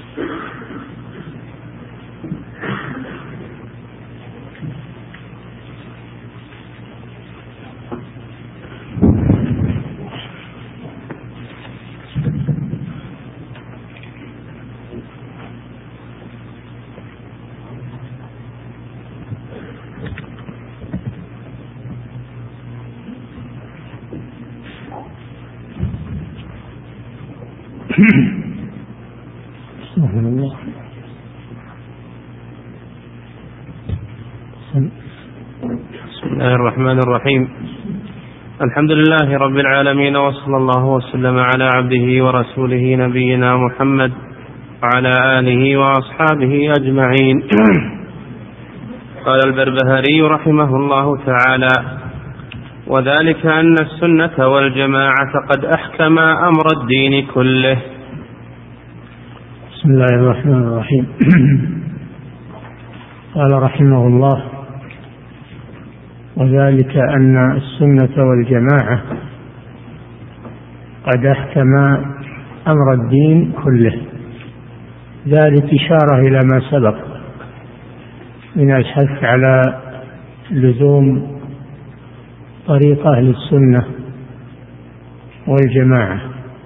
بسم الله الرحمن الرحيم. الحمد لله رب العالمين، وصلى الله وسلم على عبده ورسوله نبينا محمد وعلى آله وأصحابه أجمعين. قال البربهاري رحمه الله تعالى: وذلك أن السنة والجماعة قد أحكم أمر الدين كله. بسم الله الرحمن الرحيم. قال رحمه الله: وذلك أن السنة والجماعة قد أحكم أمر الدين كله. ذلك إشارة إلى ما سبق من الحث على لزوم طريق أهل السنة والجماعة.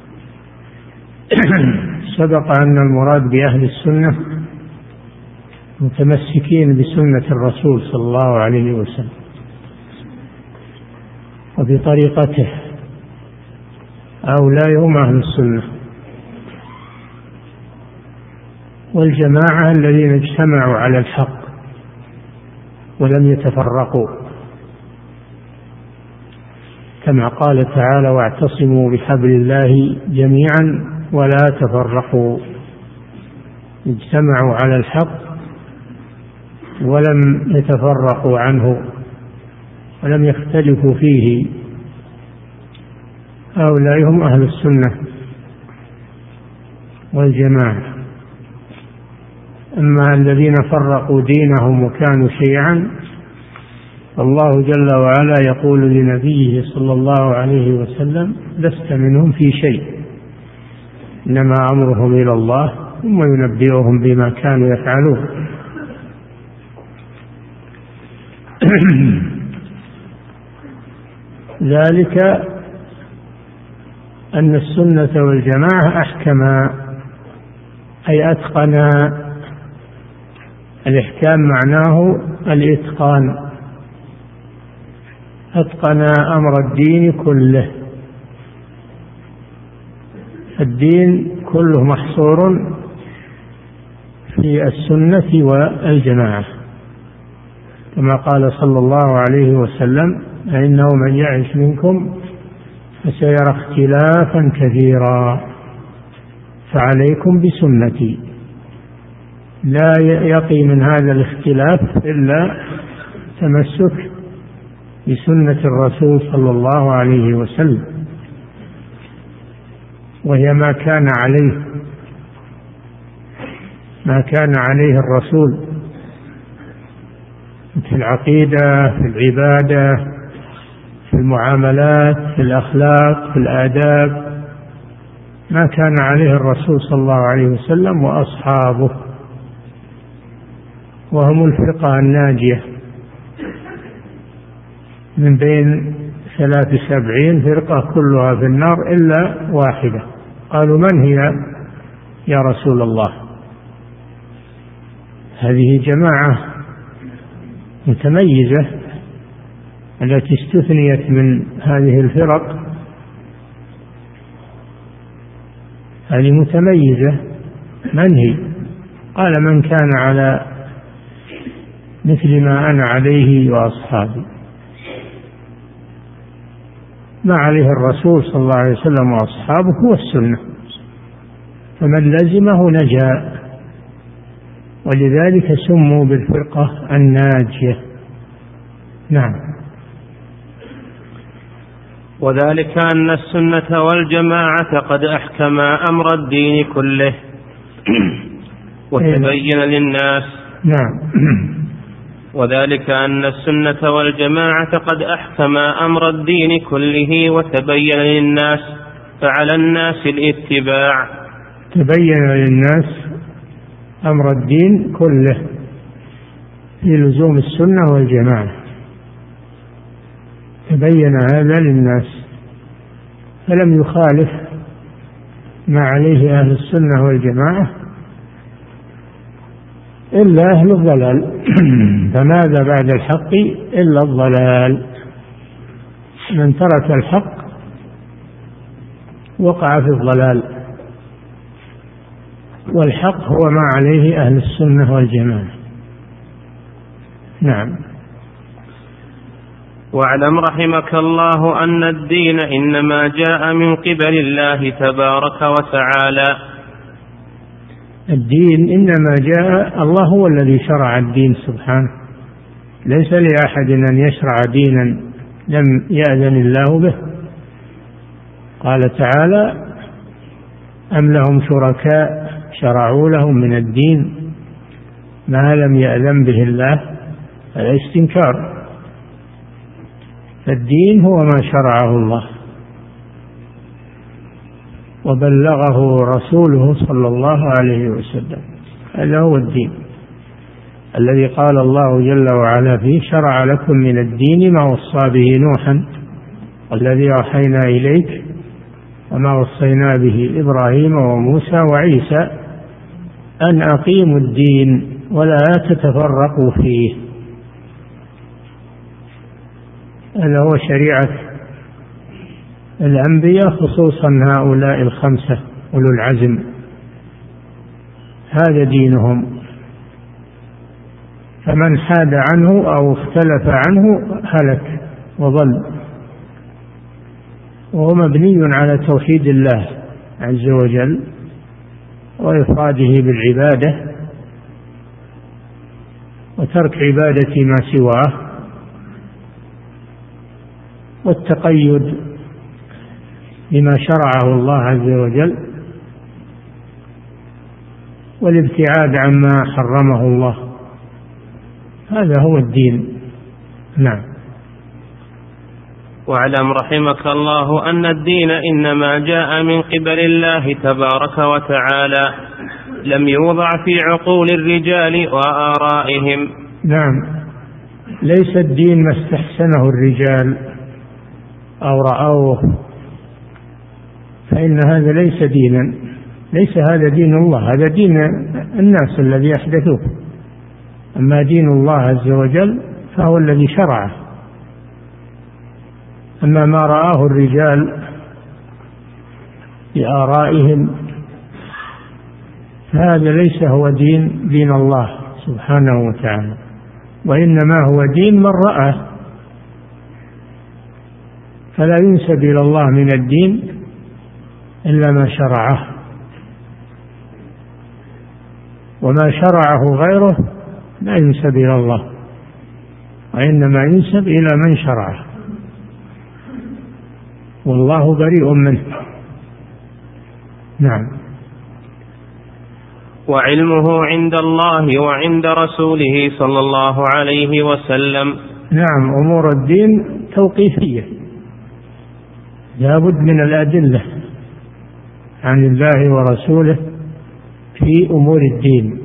سبق أن المراد بأهل السنة متمسكين بسنة الرسول صلى الله عليه وسلم وبطريقته، هؤلاء هم أهل السنة. والجماعة الذين اجتمعوا على الحق ولم يتفرقوا، كما قال تعالى: واعتصموا بحبل الله جميعا ولا تفرقوا. اجتمعوا على الحق ولم يتفرقوا عنه ولم يختلفوا فيه، هؤلاء هم أهل السنة والجماعة. أما الذين فرقوا دينهم وكانوا شيعا، الله جل وعلا يقول لنبيه صلى الله عليه وسلم: لست منهم في شيء، إنما أمرهم إلى الله ثم ينبئهم بما كانوا يفعلون. ذلك أن السنة والجماعة أحكم، أي أتقن. الإحكام معناه الإتقان، أتقن أمر الدين كله. الدين كله محصور في السنة والجماعة، كما قال صلى الله عليه وسلم: فإنه من يعش منكم فسيرى اختلافا كثيرا فعليكم بسنتي. لا يقي من هذا الاختلاف إلا تمسك بسنة الرسول صلى الله عليه وسلم، وهي ما كان عليه الرسول في العقيدة، في العبادة، في المعاملات، في الأخلاق، في الآداب، ما كان عليه الرسول صلى الله عليه وسلم وأصحابه، وهم الفرقة الناجية من بين 73 فرقة كلها في النار إلا واحدة. قالوا: من هي يا رسول الله؟ هذه جماعة متميزة التي استثنيت من هذه الفرق، هذه متميزة. من هي؟ قال: من كان على مثل ما أنا عليه وأصحابي. ما عليه الرسول صلى الله عليه وسلم وأصحابه هو السنة، فمن لزمه نجا، ولذلك سموا بالفرقة الناجية. نعم. وذلك أن السنة والجماعة قد أحكم أمر الدين كله وتبين للناس. نعم. وذلك أن السنة والجماعة قد أحكم أمر الدين كله وتبين للناس، فعلى الناس الاتباع. تبين للناس أمر الدين كله في لزوم السنة والجماعة، تبين هذا للناس، فلم يخالف ما عليه أهل السنة والجماعة إلا أهل الضلال. فماذا بعد الحق إلا الضلال؟ من ترك الحق وقع في الضلال، والحق هو ما عليه أهل السنة والجماعة. نعم. واعلم رحمك الله أن الدين إنما جاء من قبل الله تبارك وتعالى. الدين إنما جاء، الله هو الذي شرع الدين سبحانه، ليس لأحد أن يشرع دينا لم يأذن الله به. قال تعالى: أم لهم شركاء شرعوا لهم من الدين ما لم يأذن به الله. هذا استنكار. فالدين هو ما شرعه الله وبلغه رسوله صلى الله عليه وسلم، هذا هو الدين الذي قال الله جل وعلا فيه: شرع لكم من الدين ما وصى به نوحا والذي أوحينا إليك وما وصينا به إبراهيم وموسى وعيسى أن أقيموا الدين ولا تتفرقوا فيه. هذا هو شريعة الأنبياء، خصوصا هؤلاء الخمسة أولو العزم، هذا دينهم. فمن حاد عنه أو اختلف عنه هلك وضل، وهو مبني على توحيد الله عز وجل وإفراده بالعبادة وترك عبادة ما سواه والتقيد بما شرعه الله عز وجل والابتعاد عما حرمه الله. هذا هو الدين. نعم. واعلم رحمك الله أن الدين إنما جاء من قبل الله تبارك وتعالى، لم يوضع في عقول الرجال وآرائهم. نعم، ليس الدين ما استحسنه الرجال أو رأوه، فإن هذا ليس دينا، ليس هذا دين الله، هذا دين الناس الذي أحدثوه. أما دين الله عز وجل فهو الذي شرعه. أما ما رآه الرجال بآرائهم فهذا ليس هو دين الله سبحانه وتعالى، وإنما هو دين من رأى. فلا ينسب إلى الله من الدين إلا ما شرعه، وما شرعه غيره لا ينسب إلى الله، وإنما ينسب إلى من شرعه، والله بريء منه. نعم. وعلمه عند الله وعند رسوله صلى الله عليه وسلم. نعم، أمور الدين توقيفية، لا بد من الأدلة عن الله ورسوله في أمور الدين،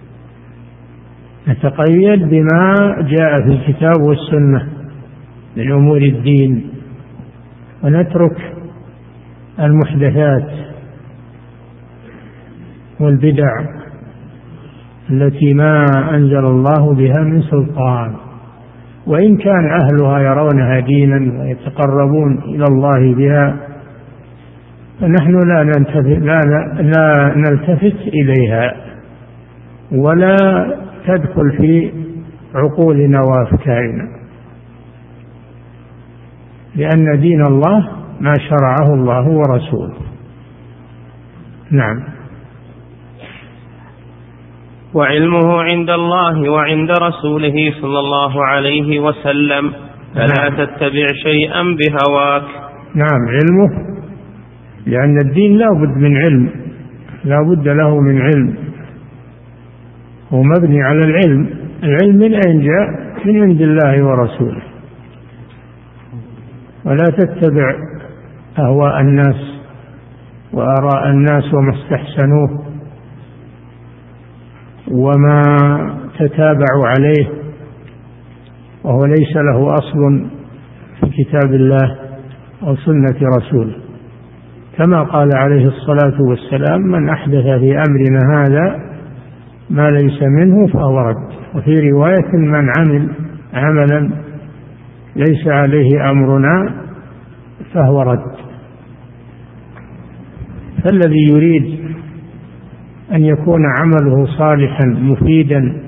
نتقيد بما جاء في الكتاب والسنة من أمور الدين، ونترك المحدثات والبدع التي ما أنزل الله بها من سلطان، وإن كان أهلها يرونها دينا ويتقربون إلى الله بها، فنحن لا نلتفت إليها ولا تدخل في عقولنا وأفكارنا، لأن دين الله ما شرعه الله ورسوله. نعم. وعلمه عند الله وعند رسوله صلى الله عليه وسلم، فلا تتبع شيئا بهواك. نعم، علمه، لأن الدين لا بد من علم، لا بد له من علم، هو مبني على العلم. العلم من أين جاء؟ من عند الله ورسوله. ولا تتبع أهواء الناس وآراء الناس وما استحسنوه، وما تتابعوا عليه، وهو ليس له أصل في كتاب الله أو سنة رسوله، كما قال عليه الصلاة والسلام: من أحدث في أمرنا هذا ما ليس منه فهو رد. وفي رواية: من عمل عملا ليس عليه أمرنا فهو رد. فالذي يريد أن يكون عمله صالحا مفيدا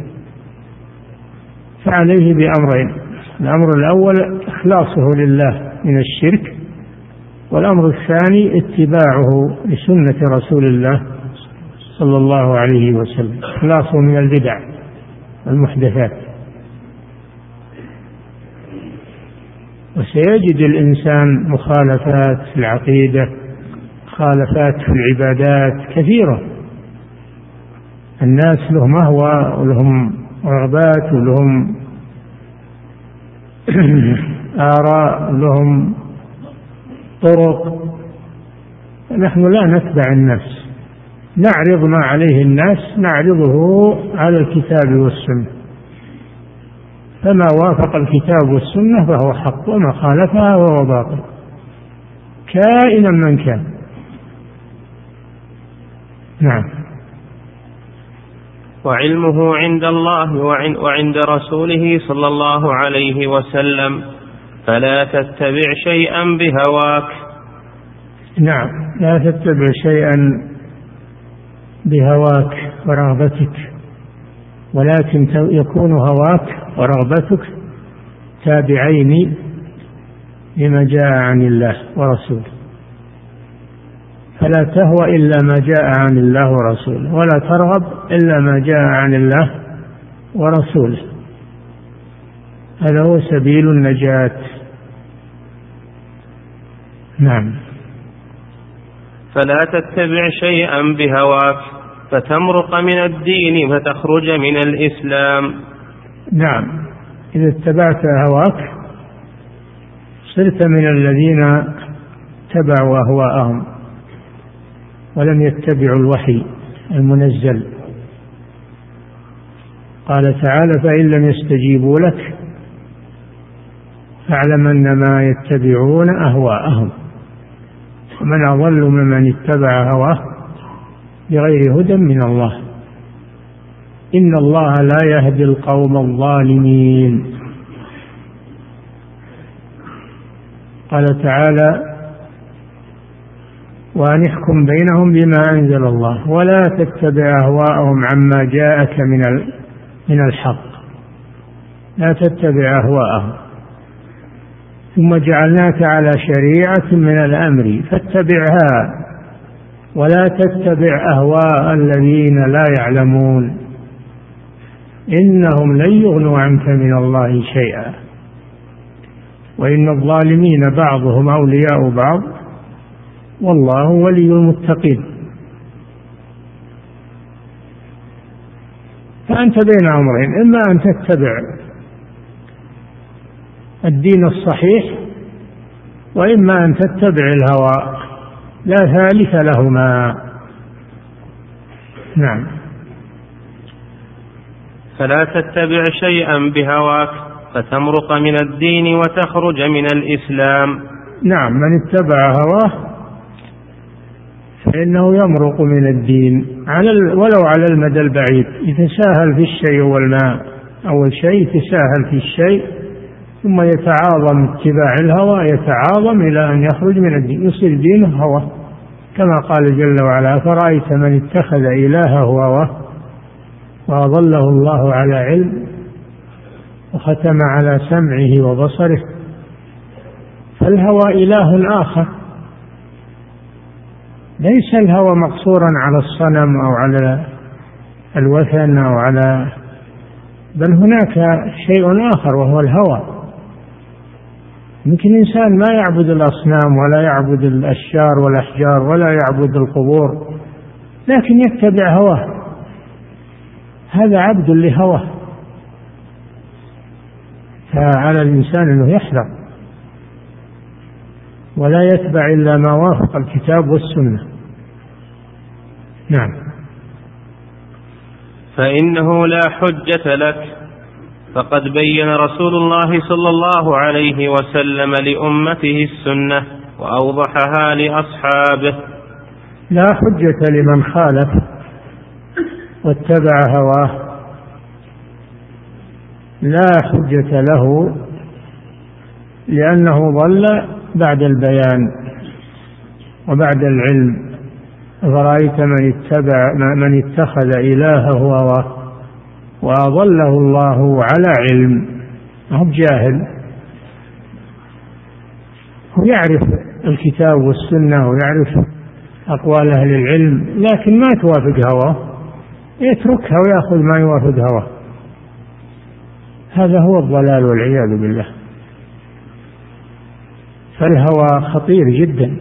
فعليه بأمرين: الأمر الأول إخلاصه لله من الشرك، والأمر الثاني اتباعه لسنة رسول الله صلى الله عليه وسلم، إخلاصه من البدع والمحدثات. وسيجد الإنسان مخالفات في العقيدة، مخالفات في العبادات كثيرة. الناس لهم أهواء ولهم رغبات ولهم آراء ولهم طرق، نحن لا نتبع الناس، نعرض ما عليه الناس نعرضه على الكتاب والسنة، فما وافق الكتاب والسنة فهو حق، وما خالفها فهو باطل كائنا من كان. نعم. وعلمه عند الله وعند رسوله صلى الله عليه وسلم، فلا تتبع شيئا بهواك. نعم، لا تتبع شيئا بهواك ورغبتك، ولكن يكون هواك ورغبتك تابعين لما جاء عن الله ورسوله، فلا تهوى إلا ما جاء عن الله ورسوله، ولا ترغب إلا ما جاء عن الله ورسوله. هذا هو سبيل النجاة. نعم. فلا تتبع شيئا بهواك فتمرق من الدين فتخرج من الإسلام. نعم، إذا اتبعت هواك صرت من الذين اتبعوا أهواءهم ولم يتبعوا الوحي المنزل. قال تعالى: فإن لم يستجيبوا لك فاعلم أنما يتبعون أهواءهم، ومن أضل ممن اتبع هواه بغير هدى من الله، إن الله لا يهدي القوم الظالمين. قال تعالى: وأن احكم بينهم بما أنزل الله ولا تتبع أهواءهم عما جاءك من الحق. لا تتبع أهواءهم، ثم جعلناك على شريعة من الأمر فاتبعها ولا تتبع أهواء الذين لا يعلمون إنهم لن يغنوا عنك من الله شيئا وإن الظالمين بعضهم أولياء بعض والله ولي المتقين. فأنت بين أمرين: إما أن تتبع الدين الصحيح، وإما أن تتبع الهوى، لا ثالث لهما. نعم. فلا تتبع شيئا بهواك فتمرق من الدين وتخرج من الإسلام. نعم، من اتبع هواه فإنه يمرق من الدين ولو على المدى البعيد. يتساهل في الشيء والماء، أول شيء يتساهل في الشيء ثم يتعاظم اتباع الهوى، يتعاظم إلى أن يخرج من الدين، يصير دينه هوى، كما قال جل وعلا: فرأيت من اتخذ إلهه هواه وأضله الله على علم وختم على سمعه وبصره. فالهوى إله آخر، ليس الهوى مقصورا على الصنم أو على الوثن أو على، بل هناك شيء آخر وهو الهوى. يمكن إنسان ما يعبد الأصنام ولا يعبد الأشجار والأحجار ولا يعبد القبور، لكن يتبع هواه، هذا عبد لهواه. فعلى الإنسان أنه يحذر ولا يتبع إلا ما وافق الكتاب والسنة. نعم. فإنه لا حجة لك. فقد بين رسول الله صلى الله عليه وسلم لأمته السنة وأوضحها لأصحابه. لا حجة لمن خالف واتبع هواه، لا حجة له، لأنه ضل بعد البيان وبعد العلم. فرأيت من اتخذ إلهه هواه وأضله الله على علم، هو جاهل، هو يعرف الكتاب والسنة ويعرف أقوال أهل العلم، لكن ما توافق هواه، يتركها ويأخذ ما يوافق هواه. هذا هو الضلال والعياذ بالله. فالهوى خطير جدا،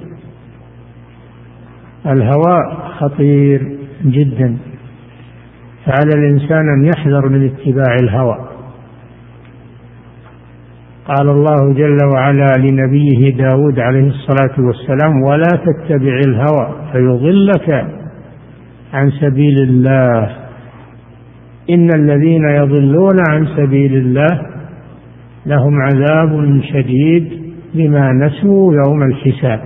الهوى خطير جدا، فعلى الإنسان أن يحذر من اتباع الهوى. قال الله جل وعلا لنبيه داود عليه الصلاة والسلام: ولا تتبع الهوى فيضلك عن سبيل الله، إن الذين يضلون عن سبيل الله لهم عذاب شديد بما نسوا يوم الحساب.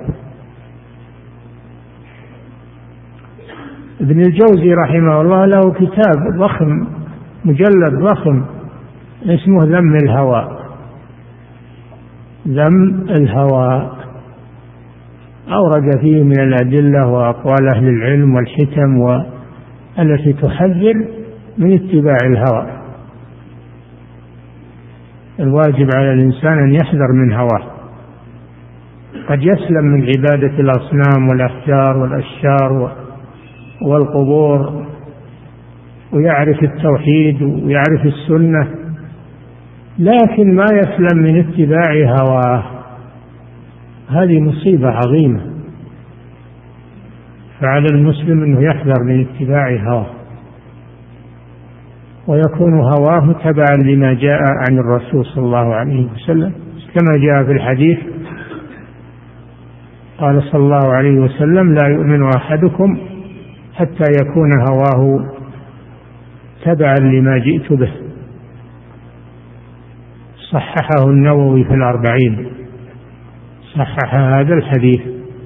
ابن الجوزي رحمه الله له كتاب ضخم، مجلد ضخم، اسمه ذم الهوى. ذم الهوى، أورد فيه من الأدلة وأقوال أهل العلم والحكم التي تحذر من اتباع الهوى. الواجب على الإنسان أن يحذر من هواه. قد يسلم من عبادة الأصنام والأحجار والأشجار والقبور ويعرف التوحيد ويعرف السنة، لكن ما يسلم من اتباع هواه. هذه مصيبة عظيمة، فعلى المسلم أنه يحذر من اتباع هواه ويكون هواه تبعا لما جاء عن الرسول صلى الله عليه وسلم، كما جاء في الحديث قال صلى الله عليه وسلم: لا يؤمن أحدكم حتى يكون هواه تبعا لما جئت به. صححه النووي في الأربعين، صحح هذا الحديث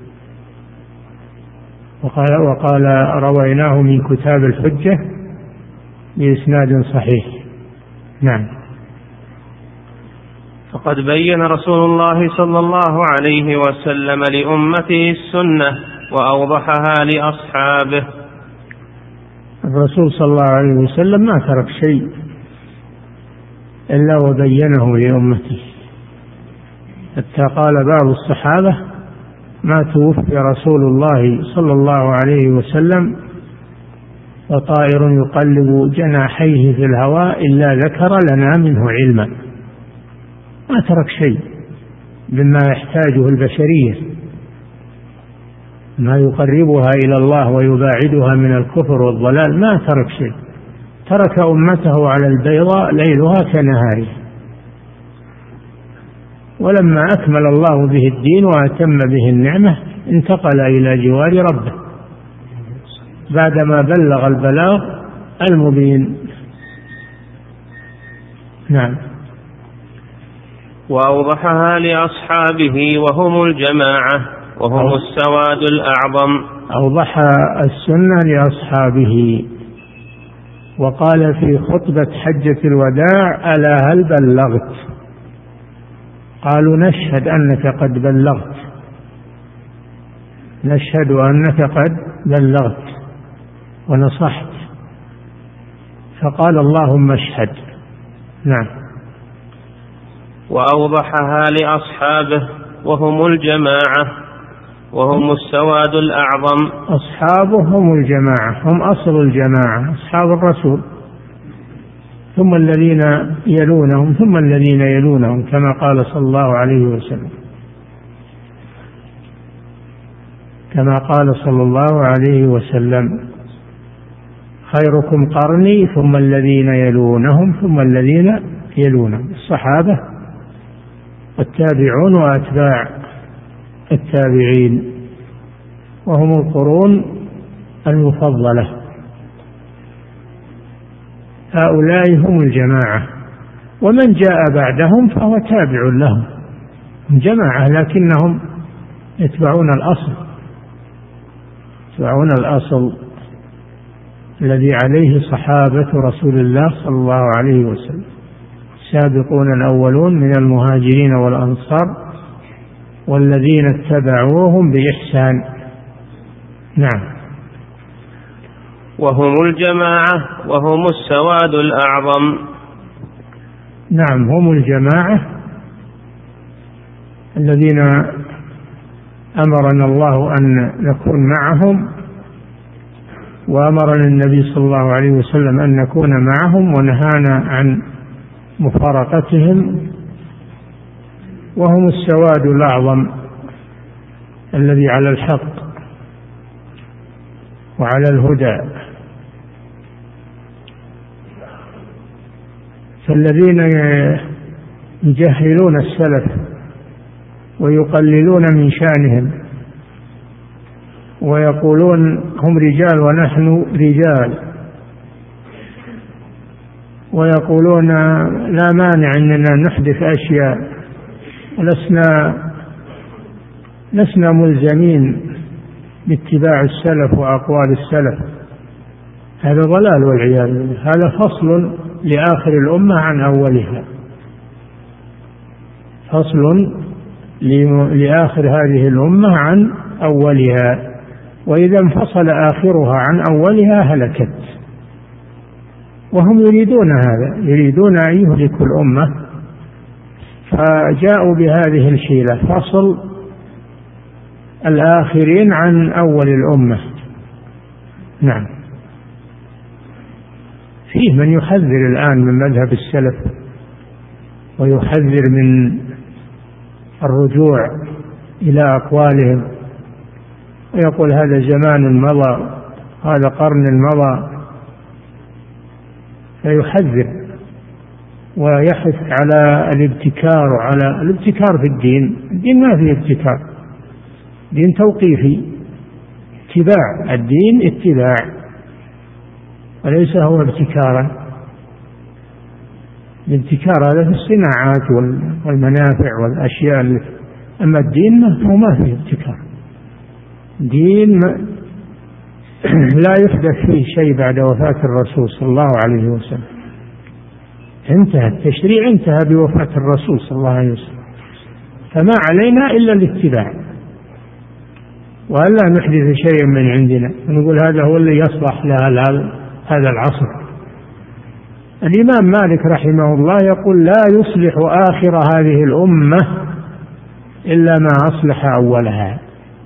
وقال رويناه من كتاب الحجة بإسناد صحيح. نعم. فقد بين رسول الله صلى الله عليه وسلم لأمته السنة وأوضحها لأصحابه. الرسول صلى الله عليه وسلم ما ترك شيء إلا وبينه لأمته، حتى قال بعض الصحابة: ما توفي رسول الله صلى الله عليه وسلم وطائر يقلب جناحيه في الهواء إلا ذكر لنا منه علما. ما ترك شيء مما يحتاجه البشرية، ما يقربها إلى الله ويباعدها من الكفر والضلال، ما ترك شيء. ترك أمته على البيضاء ليلها كنهارها. ولما أكمل الله به الدين وأتم به النعمة انتقل إلى جوار ربه بعدما بلغ البلاغ المبين. نعم. وأوضحها لأصحابه وهم الجماعة وهم السواد الأعظم. أوضح السنة لأصحابه وقال في خطبة حجة الوداع: ألا هل بلغت؟ قالوا: نشهد أنك قد بلغت، نشهد أنك قد بلغت ونصحت. فقال: اللهم اشهد. نعم. وأوضحها لأصحابه وهم الجماعة وهم السواد الأعظم. أصحابه هم الجماعة، هم أصل الجماعة، أصحاب الرسول، ثم الذين يلونهم ثم الذين يلونهم، كما قال صلى الله عليه وسلم، كما قال صلى الله عليه وسلم: خيركم قرني ثم الذين يلونهم ثم الذين يلونهم. الصحابة والتابعون وأتباع التابعين، وهم القرون المفضلة. هؤلاء هم الجماعة، ومن جاء بعدهم فهو تابع لهم جماعة، لكنهم يتبعون الأصل الذي عليه صحابة رسول الله صلى الله عليه وسلم، السابقون الأولون من المهاجرين والأنصار والذين اتبعوهم بإحسان. نعم. وهم الجماعة وهم السواد الأعظم. نعم، هم الجماعة الذين أمرنا الله أن نكون معهم، وأمرنا النبي صلى الله عليه وسلم أن نكون معهم، ونهانا عن مفارقتهم. وهم السواد الأعظم الذي على الحق وعلى الهدى. فالذين يجهلون السلف ويقللون من شأنهم ويقولون هم رجال ونحن رجال، ويقولون لا مانع أننا نحدث أشياء، لسنا ملزمين باتباع السلف وأقوال السلف، هذا ضلال والعياذ بالله. هذا فصل لآخر الأمة عن أولها، فصل لآخر هذه الأمة عن أولها، وإذا انفصل آخرها عن أولها هلكت. وهم يريدون هذا، يريدون أن يهلكوا الأمة، فجاءوا بهذه الحيلة، فصل الآخرين عن أول الأمة. نعم. فيه من يحذر الآن من مذهب السلف ويحذر من الرجوع إلى أقوالهم، ويقول هذا زمان مضى، هذا قرن مضى، فيحذر ويحث على الابتكار وعلى الابتكار في الدين. الدين ما فيه ابتكار، دين توقيفي، اتباع الدين، اتباع، وليس هو ابتكارا. الابتكار هذا في الصناعات والمنافع والأشياء، أما الدين ما فيه ابتكار. دين لا يحدث فيه شيء بعد وفاة الرسول صلى الله عليه وسلم، انتهى التشريع، انتهى بوفاة الرسول صلى الله عليه وسلم، فما علينا إلا الاتباع، وألا نحدث شيئا من عندنا ونقول هذا هو اللي يصلح هذا العصر. الإمام مالك رحمه الله يقول لا يصلح آخر هذه الأمة إلا ما أصلح أولها.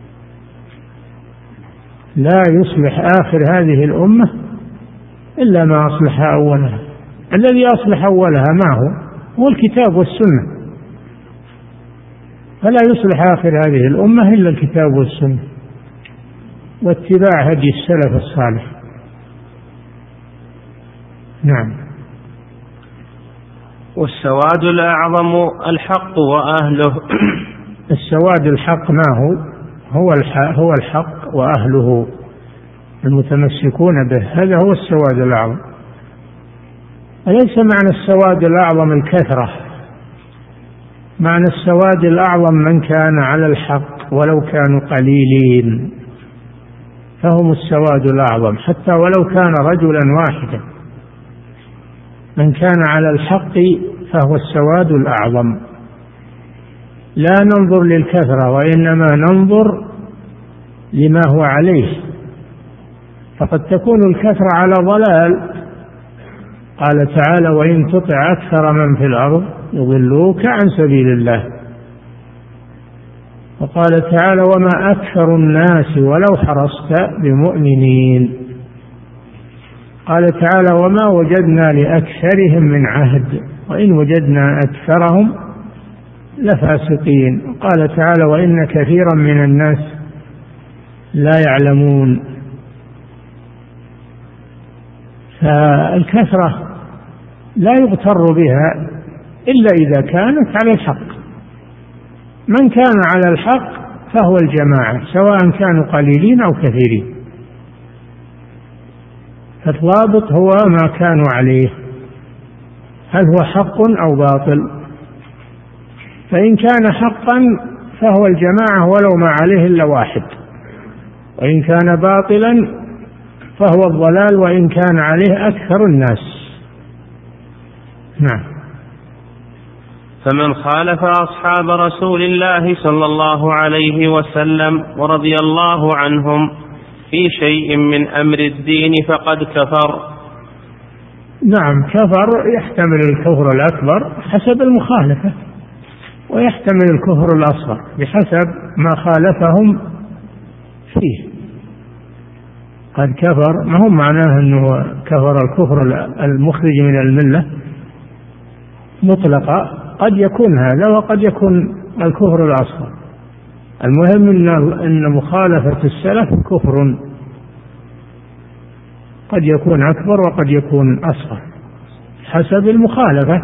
لا يصلح آخر هذه الأمة إلا ما أصلح أولها. الذي أصلح أولها ما هو الكتاب والسنة، فلا يصلح آخر هذه الأمة إلا الكتاب والسنة واتباع هدي السلف الصالح. نعم. والسواد الأعظم الحق وأهله. السواد الحق ما هو الحق وأهله المتمسكون به، هذا هو السواد الأعظم. وليس معنى السواد الأعظم الكثرة، معنى السواد الأعظم من كان على الحق ولو كانوا قليلين، فهم السواد الأعظم، حتى ولو كان رجلا واحدا، من كان على الحق فهو السواد الأعظم. لا ننظر للكثرة، وإنما ننظر لما هو عليه، فقد تكون الكثرة على ضلال. قال تعالى وإن تطع أكثر من في الأرض يضلوك عن سبيل الله. وقال تعالى وما أكثر الناس ولو حرصت بمؤمنين. قال تعالى وما وجدنا لأكثرهم من عهد وإن وجدنا أكثرهم لفاسقين. قال تعالى وإن كثيرا من الناس لا يعلمون. فالكثرة لا يغتر بها إلا إذا كانت على الحق. من كان على الحق فهو الجماعة، سواء كانوا قليلين أو كثيرين. فالضابط هو ما كانوا عليه، هل هو حق أو باطل؟ فإن كان حقا فهو الجماعة ولو ما عليه إلا واحد، وإن كان باطلا فهو الضلال وإن كان عليه أكثر الناس. نعم. فمن خالف أصحاب رسول الله صلى الله عليه وسلم ورضي الله عنهم في شيء من أمر الدين فقد كفر. نعم، كفر يحتمل الكفر الأكبر حسب المخالفة، ويحتمل الكفر الأصغر بحسب ما خالفهم فيه. قد كفر ما هو معناه أنه كفر الكفر المخرج من الملة مطلقا، قد يكون هذا وقد يكون الكفر الأصغر. المهم أن مخالفة السلف كفر، قد يكون أكبر وقد يكون أصغر حسب المخالفة،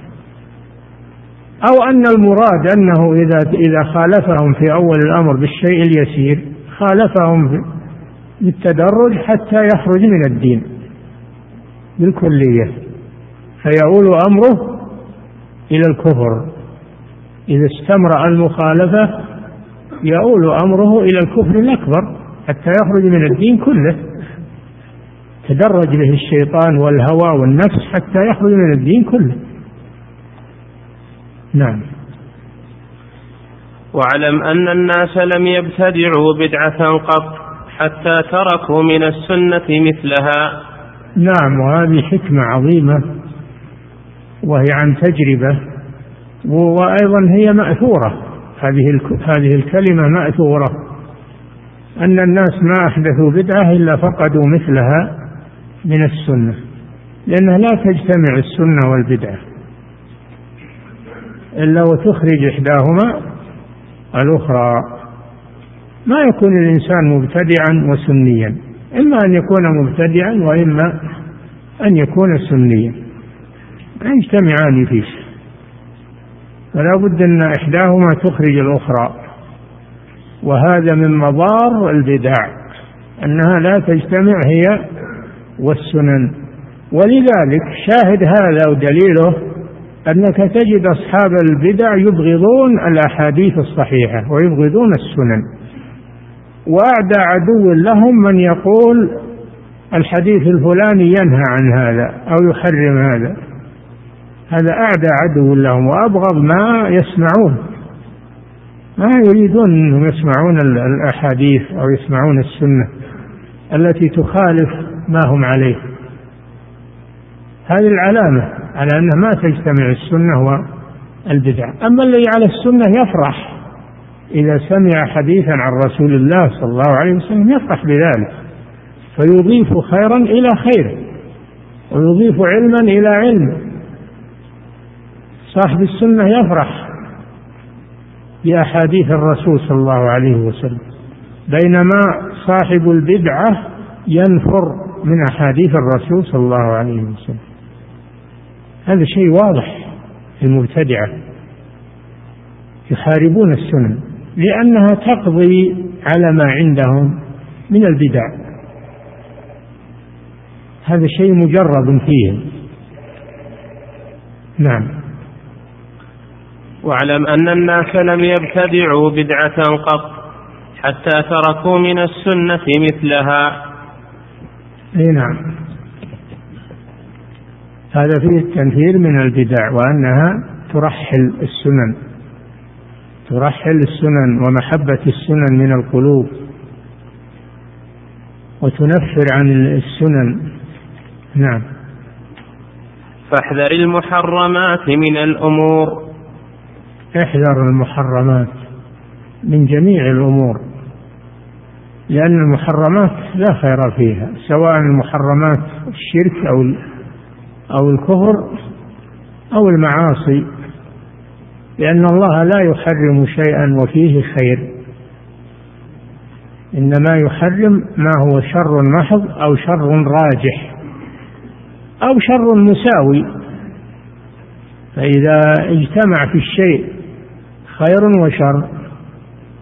أو أن المراد أنه إذا خالفهم في أول الأمر بالشيء اليسير خالفهم بالتدرج حتى يخرج من الدين بالكلية، فيؤول أمره إلى الكفر. إذا استمر المخالفة يؤول أمره إلى الكفر الأكبر حتى يخرج من الدين كله، تدرج به الشيطان والهوى والنفس حتى يخرج من الدين كله. نعم. واعلم أن الناس لم يبتدعوا بدعة قط حتى تركوا من السنة مثلها. نعم، وهذه حكمة عظيمة وهي عن تجربة، وأيضا هي مأثورة، هذه الكلمة مأثورة، أن الناس ما أحدثوا بدعة إلا فقدوا مثلها من السنة، لأنها لا تجتمع السنة والبدعة إلا وتخرج إحداهما الأخرى. ما يكون الإنسان مبتدعا وسنيا، إما أن يكون مبتدعا وإما أن يكون سنيا، لا يجتمعان فيه، فلا بد أن إحداهما تخرج الأخرى. وهذا من مضار البدع أنها لا تجتمع هي والسنن. ولذلك شاهد هذا ودليله أنك تجد أصحاب البدع يبغضون الأحاديث الصحيحة ويبغضون السنن، وأعدى عدو لهم من يقول الحديث الفلاني ينهى عن هذا أو يحرم هذا، هذا أعدى عدو لهم وأبغض ما يسمعون، ما يريدون أنهم يسمعون الأحاديث أو يسمعون السنة التي تخالف ما هم عليه. هذه العلامة على أنها ما تجتمع السنة والبدع. أما الذي على السنة يفرح إذا سمع حديثا عن رسول الله صلى الله عليه وسلم، يفرح بذلك فيضيف خيرا إلى خير ويضيف علما إلى علم. صاحب السنة يفرح بأحاديث الرسول صلى الله عليه وسلم، بينما صاحب البدعة ينفر من أحاديث الرسول صلى الله عليه وسلم. هذا شيء واضح. المبتدعة يحاربون السنن لأنها تقضي على ما عندهم من البدع، هذا شيء مجرد فيه. نعم. واعلم أن الناس لم يبتدعوا بدعة قط حتى تركوا من السنة مثلها. نعم، هذا فيه التنفير من البدع، وأنها ترحل السنن ومحبة السنن من القلوب وتنفر عن السنن. نعم. فاحذر المحرمات من الأمور. احذر المحرمات من جميع الأمور، لأن المحرمات لا خير فيها، سواء المحرمات الشرك أو الكفر أو المعاصي، لأن الله لا يحرم شيئا وفيه خير، إنما يحرم ما هو شر محض أو شر راجح أو شر مساوي. فإذا اجتمع في الشيء خير وشر،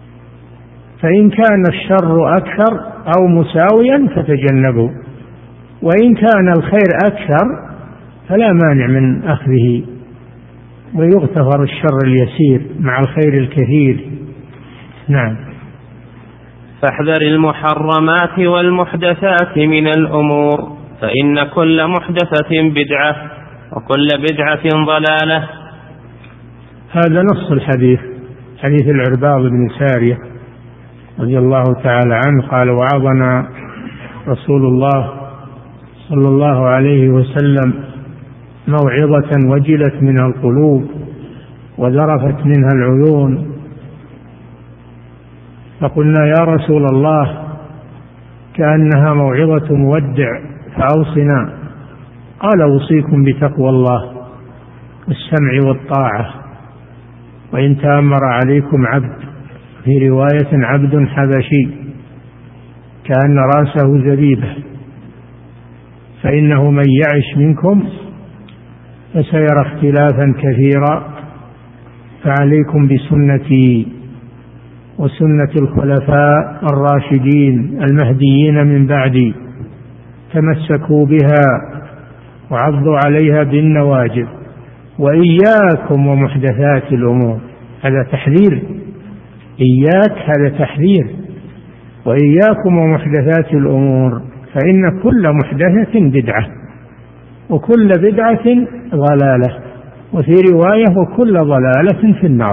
فإن كان الشر أكثر أو مساويا فتجنبوا، وإن كان الخير أكثر فلا مانع من أخذه، ويغتفر الشر اليسير مع الخير الكثير. نعم. فاحذر المحرمات والمحدثات من الأمور، فإن كل محدثة بدعة وكل بدعة ضلالة. هذا نص الحديث، حديث العرباض بن سارية رضي الله تعالى عنه قال: وعظنا رسول الله صلى الله عليه وسلم موعظة وجلت منها القلوب وذرفت منها العيون، فقلنا: يا رسول الله كأنها موعظة مودع فأوصنا. قال: أوصيكم بتقوى الله والسمع والطاعة، وإن تأمر عليكم عبد، في رواية عبد حبشي كأن رأسه زبيبة، فإنه من يعش منكم فسيرى اختلافا كثيرا، فعليكم بسنتي وسنة الخلفاء الراشدين المهديين من بعدي، تمسكوا بها وعضوا عليها بالنواجذ، وإياكم ومحدثات الأمور. هذا تحذير، إياك هذا تحذير، وإياكم ومحدثات الأمور، فإن كل محدثة بدعة وكل بدعة ضلالة، وفي رواية وكل ضلالة في النار.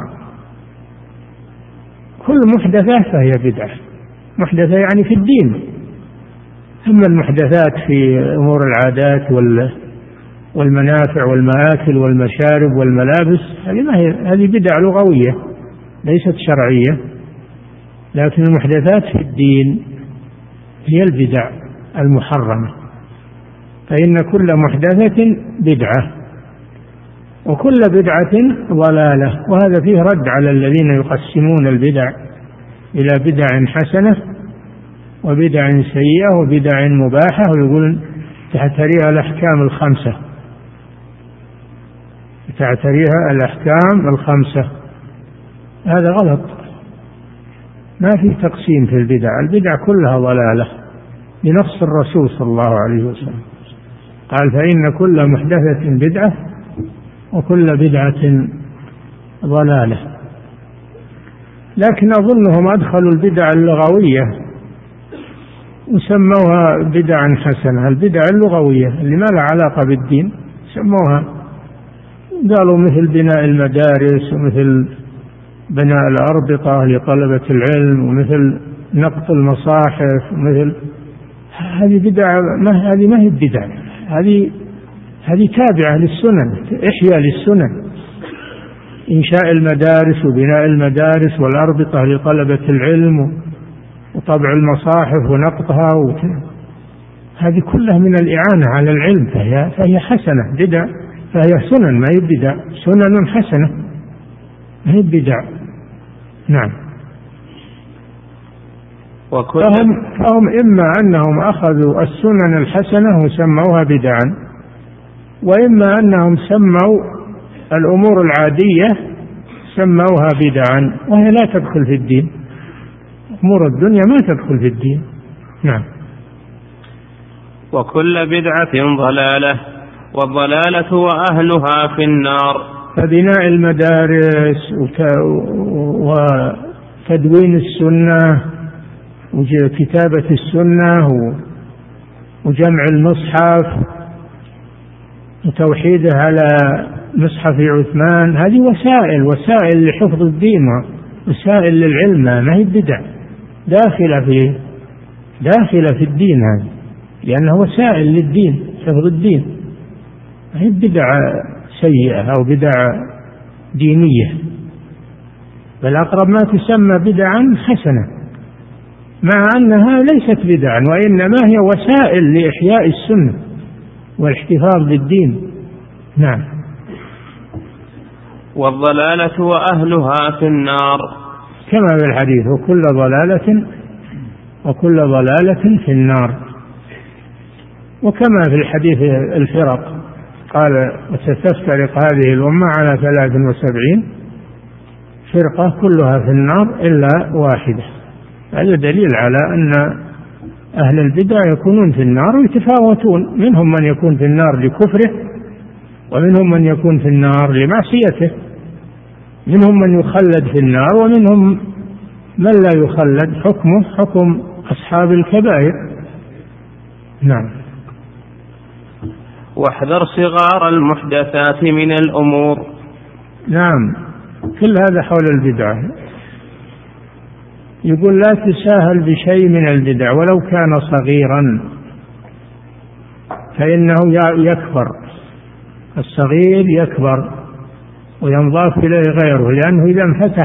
كل محدثة فهي بدعة، محدثة يعني في الدين. أما المحدثات في أمور العادات والمنافع والمآكل والمشارب والملابس هذه بدع لغوية ليست شرعية، لكن المحدثات في الدين هي البدع المحرمة، فإن كل محدثة بدعة وكل بدعة ضلالة. وهذا فيه رد على الذين يقسمون البدع إلى بدع حسنة وبدع سيئة وبدع مباحة، ويقول تعتريها الأحكام الخمسة، تعتريها الأحكام الخمسة. هذا غلط، ما في تقسيم في البدع، البدع كلها ضلالة بنص الرسول صلى الله عليه وسلم، قال: فإن كل محدثة بدعة وكل بدعة ضلالة. لكن أظنهم أدخلوا البدع اللغوية وسموها بدعا حسنة، البدع اللغوية اللي ما لها علاقة بالدين سموها، قالوا مثل بناء المدارس ومثل بناء الأربطة لطلبة العلم ومثل نقط المصاحف ومثل هذه بدع، هذه ما هي بدع، هذه تابعة للسنن، إحياء للسنن، إنشاء المدارس وبناء المدارس والأربطة لطلبة العلم وطبع المصاحف ونقطها هذه كلها من الإعانة على العلم، فهي حسنة، بدع، فهي سنن ما هي بدع، سنن حسنة ما هي بدع. نعم. فهم إما أنهم أخذوا السنن الحسنة وسموها بدعا، وإما أنهم سموا الأمور العادية سموها بدعا، وهي لا تدخل في الدين، أمور الدنيا ما تدخل في الدين. نعم. وكل بدعة ضلالة والضلالة وأهلها في النار. فبناء المدارس وتدوين السنة وكتابة السنة وجمع المصحف وتوحيده على مصحف عثمان، هذه وسائل لحفظ الدين، وسائل للعلم، ما هي بدع داخلة في الدين، هذه لأنها وسائل للدين، حفظ الدين، ما هي بدع سيئة أو بدع دينية، بل أقرب ما تسمى بدعا حسنة، مع أنها ليست بدعا وإنما هي وسائل لإحياء السنة والاحتفاظ بالدين. نعم. والضلالة وأهلها في النار، كما في الحديث: وكل ضلالة في النار. وكما في الحديث الفرق قال: وستفترق هذه الأمة على 73 فرقة كلها في النار إلا واحدة. هذا دليل على أن أهل البدع يكونون في النار ويتفاوتون، منهم من يكون في النار لكفره، ومنهم من يكون في النار لمعصيته، منهم من يخلد في النار ومنهم من لا يخلد، حكمه حكم أصحاب الكبائر. نعم. واحذر صغار المحدثات من الأمور. نعم، كل هذا حول البدعة. يقول لا تساهل بشيء من البدع ولو كان صغيرا، فإنه يكبر، الصغير يكبر وينضاف إليه غيره، لأنه إذا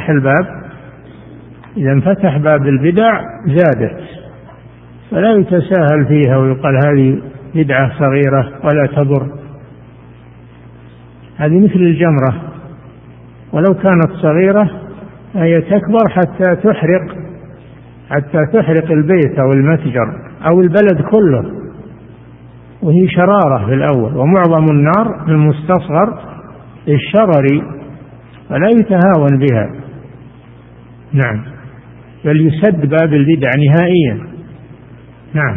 انفتح باب البدع زادت، فلا يتساهل فيها ويقال هذه بدعة صغيرة ولا تضر. هذه مثل الجمرة، ولو كانت صغيرة هي تكبر حتى تحرق البيت أو المتجر أو البلد كله، وهي شرارة في الأول، ومعظم النار المستصغر الشرري، فلا يتهاون بها. نعم، بل يسد باب البدع نهائيا. نعم.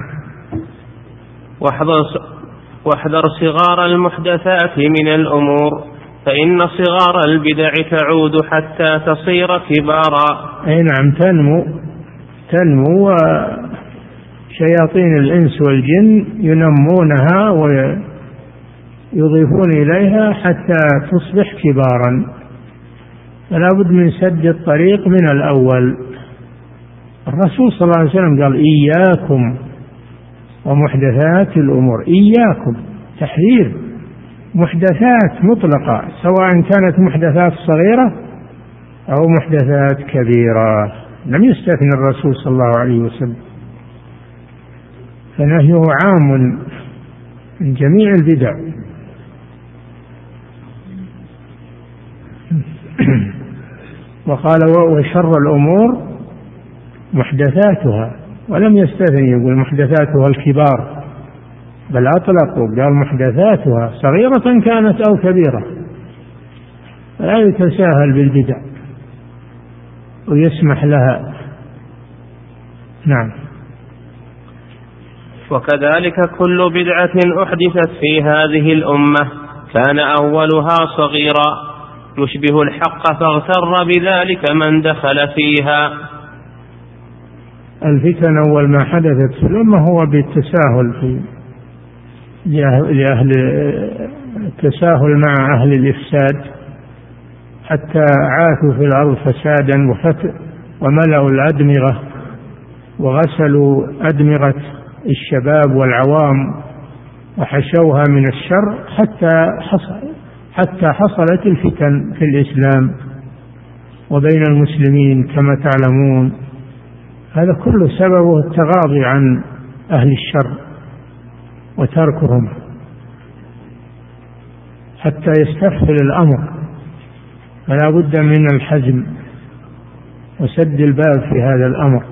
واحذر صغار المحدثات من الأمور، فإن صغار البدع تعود حتى تصير كبارا. أي نعم، تنمو وشياطين الإنس والجن ينمونها ويضيفون إليها حتى تصبح كبارا، فلا بد من سد الطريق من الأول. الرسول صلى الله عليه وسلم قال إياكم ومحدثات الأمور، إياكم تحذير، محدثات مطلقة سواء كانت محدثات صغيرة أو محدثات كبيرة، لم يستثني الرسول صلى الله عليه وسلم، فنهيه عام من جميع البدع. وقال وشر الأمور محدثاتها، ولم يستثني يقول محدثاتها الكبار، بل أطلقوا قال محدثاتها صغيرة كانت أو كبيرة، فلا يتساهل بالبدع ويسمح لها. نعم. وكذلك كل بدعة أحدثت في هذه الأمة كان أولها صغيرا يشبه الحق فاغتر بذلك من دخل فيها. الفتن أول ما حدثت في الأمة هو بالتساهل لأهل التساهل مع أهل الإفساد، حتى عاثوا في الأرض فسادا وملأوا الأدمغة وغسلوا أدمغة الشباب والعوام وحشوها من الشر حتى حصلت الفتن في الإسلام وبين المسلمين كما تعلمون. هذا كله سببه التغاضي عن أهل الشر وتركهم حتى يستفحل الأمر، فلا بد من الحزم وسد الباب في هذا الأمر،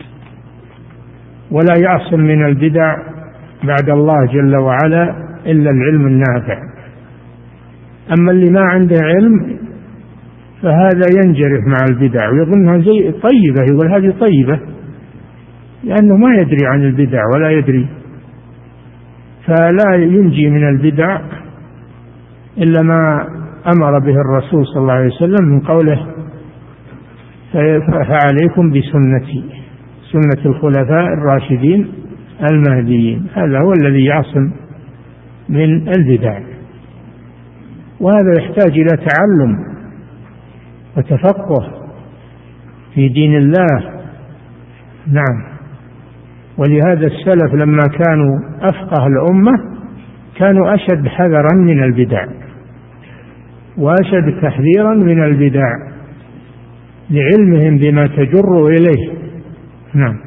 ولا يعصم من البدع بعد الله جل وعلا إلا العلم النافع. أما اللي ما عنده علم فهذا ينجرف مع البدع ويظنها زي طيبة، يقول هذه طيبة، لأنه ما يدري عن البدع ولا يدري، فلا ينجي من البدع إلا ما أمر به الرسول صلى الله عليه وسلم من قوله فعليكم بسنتي سنة الخلفاء الراشدين المهديين، هذا هو الذي يعصم من البدع، وهذا يحتاج إلى تعلم وتفقه في دين الله. نعم. ولهذا السلف لما كانوا أفقه الأمة كانوا أشد حذرا من البدع وأشد تحذيرا من البدع لعلمهم بما تجر إليه. نعم.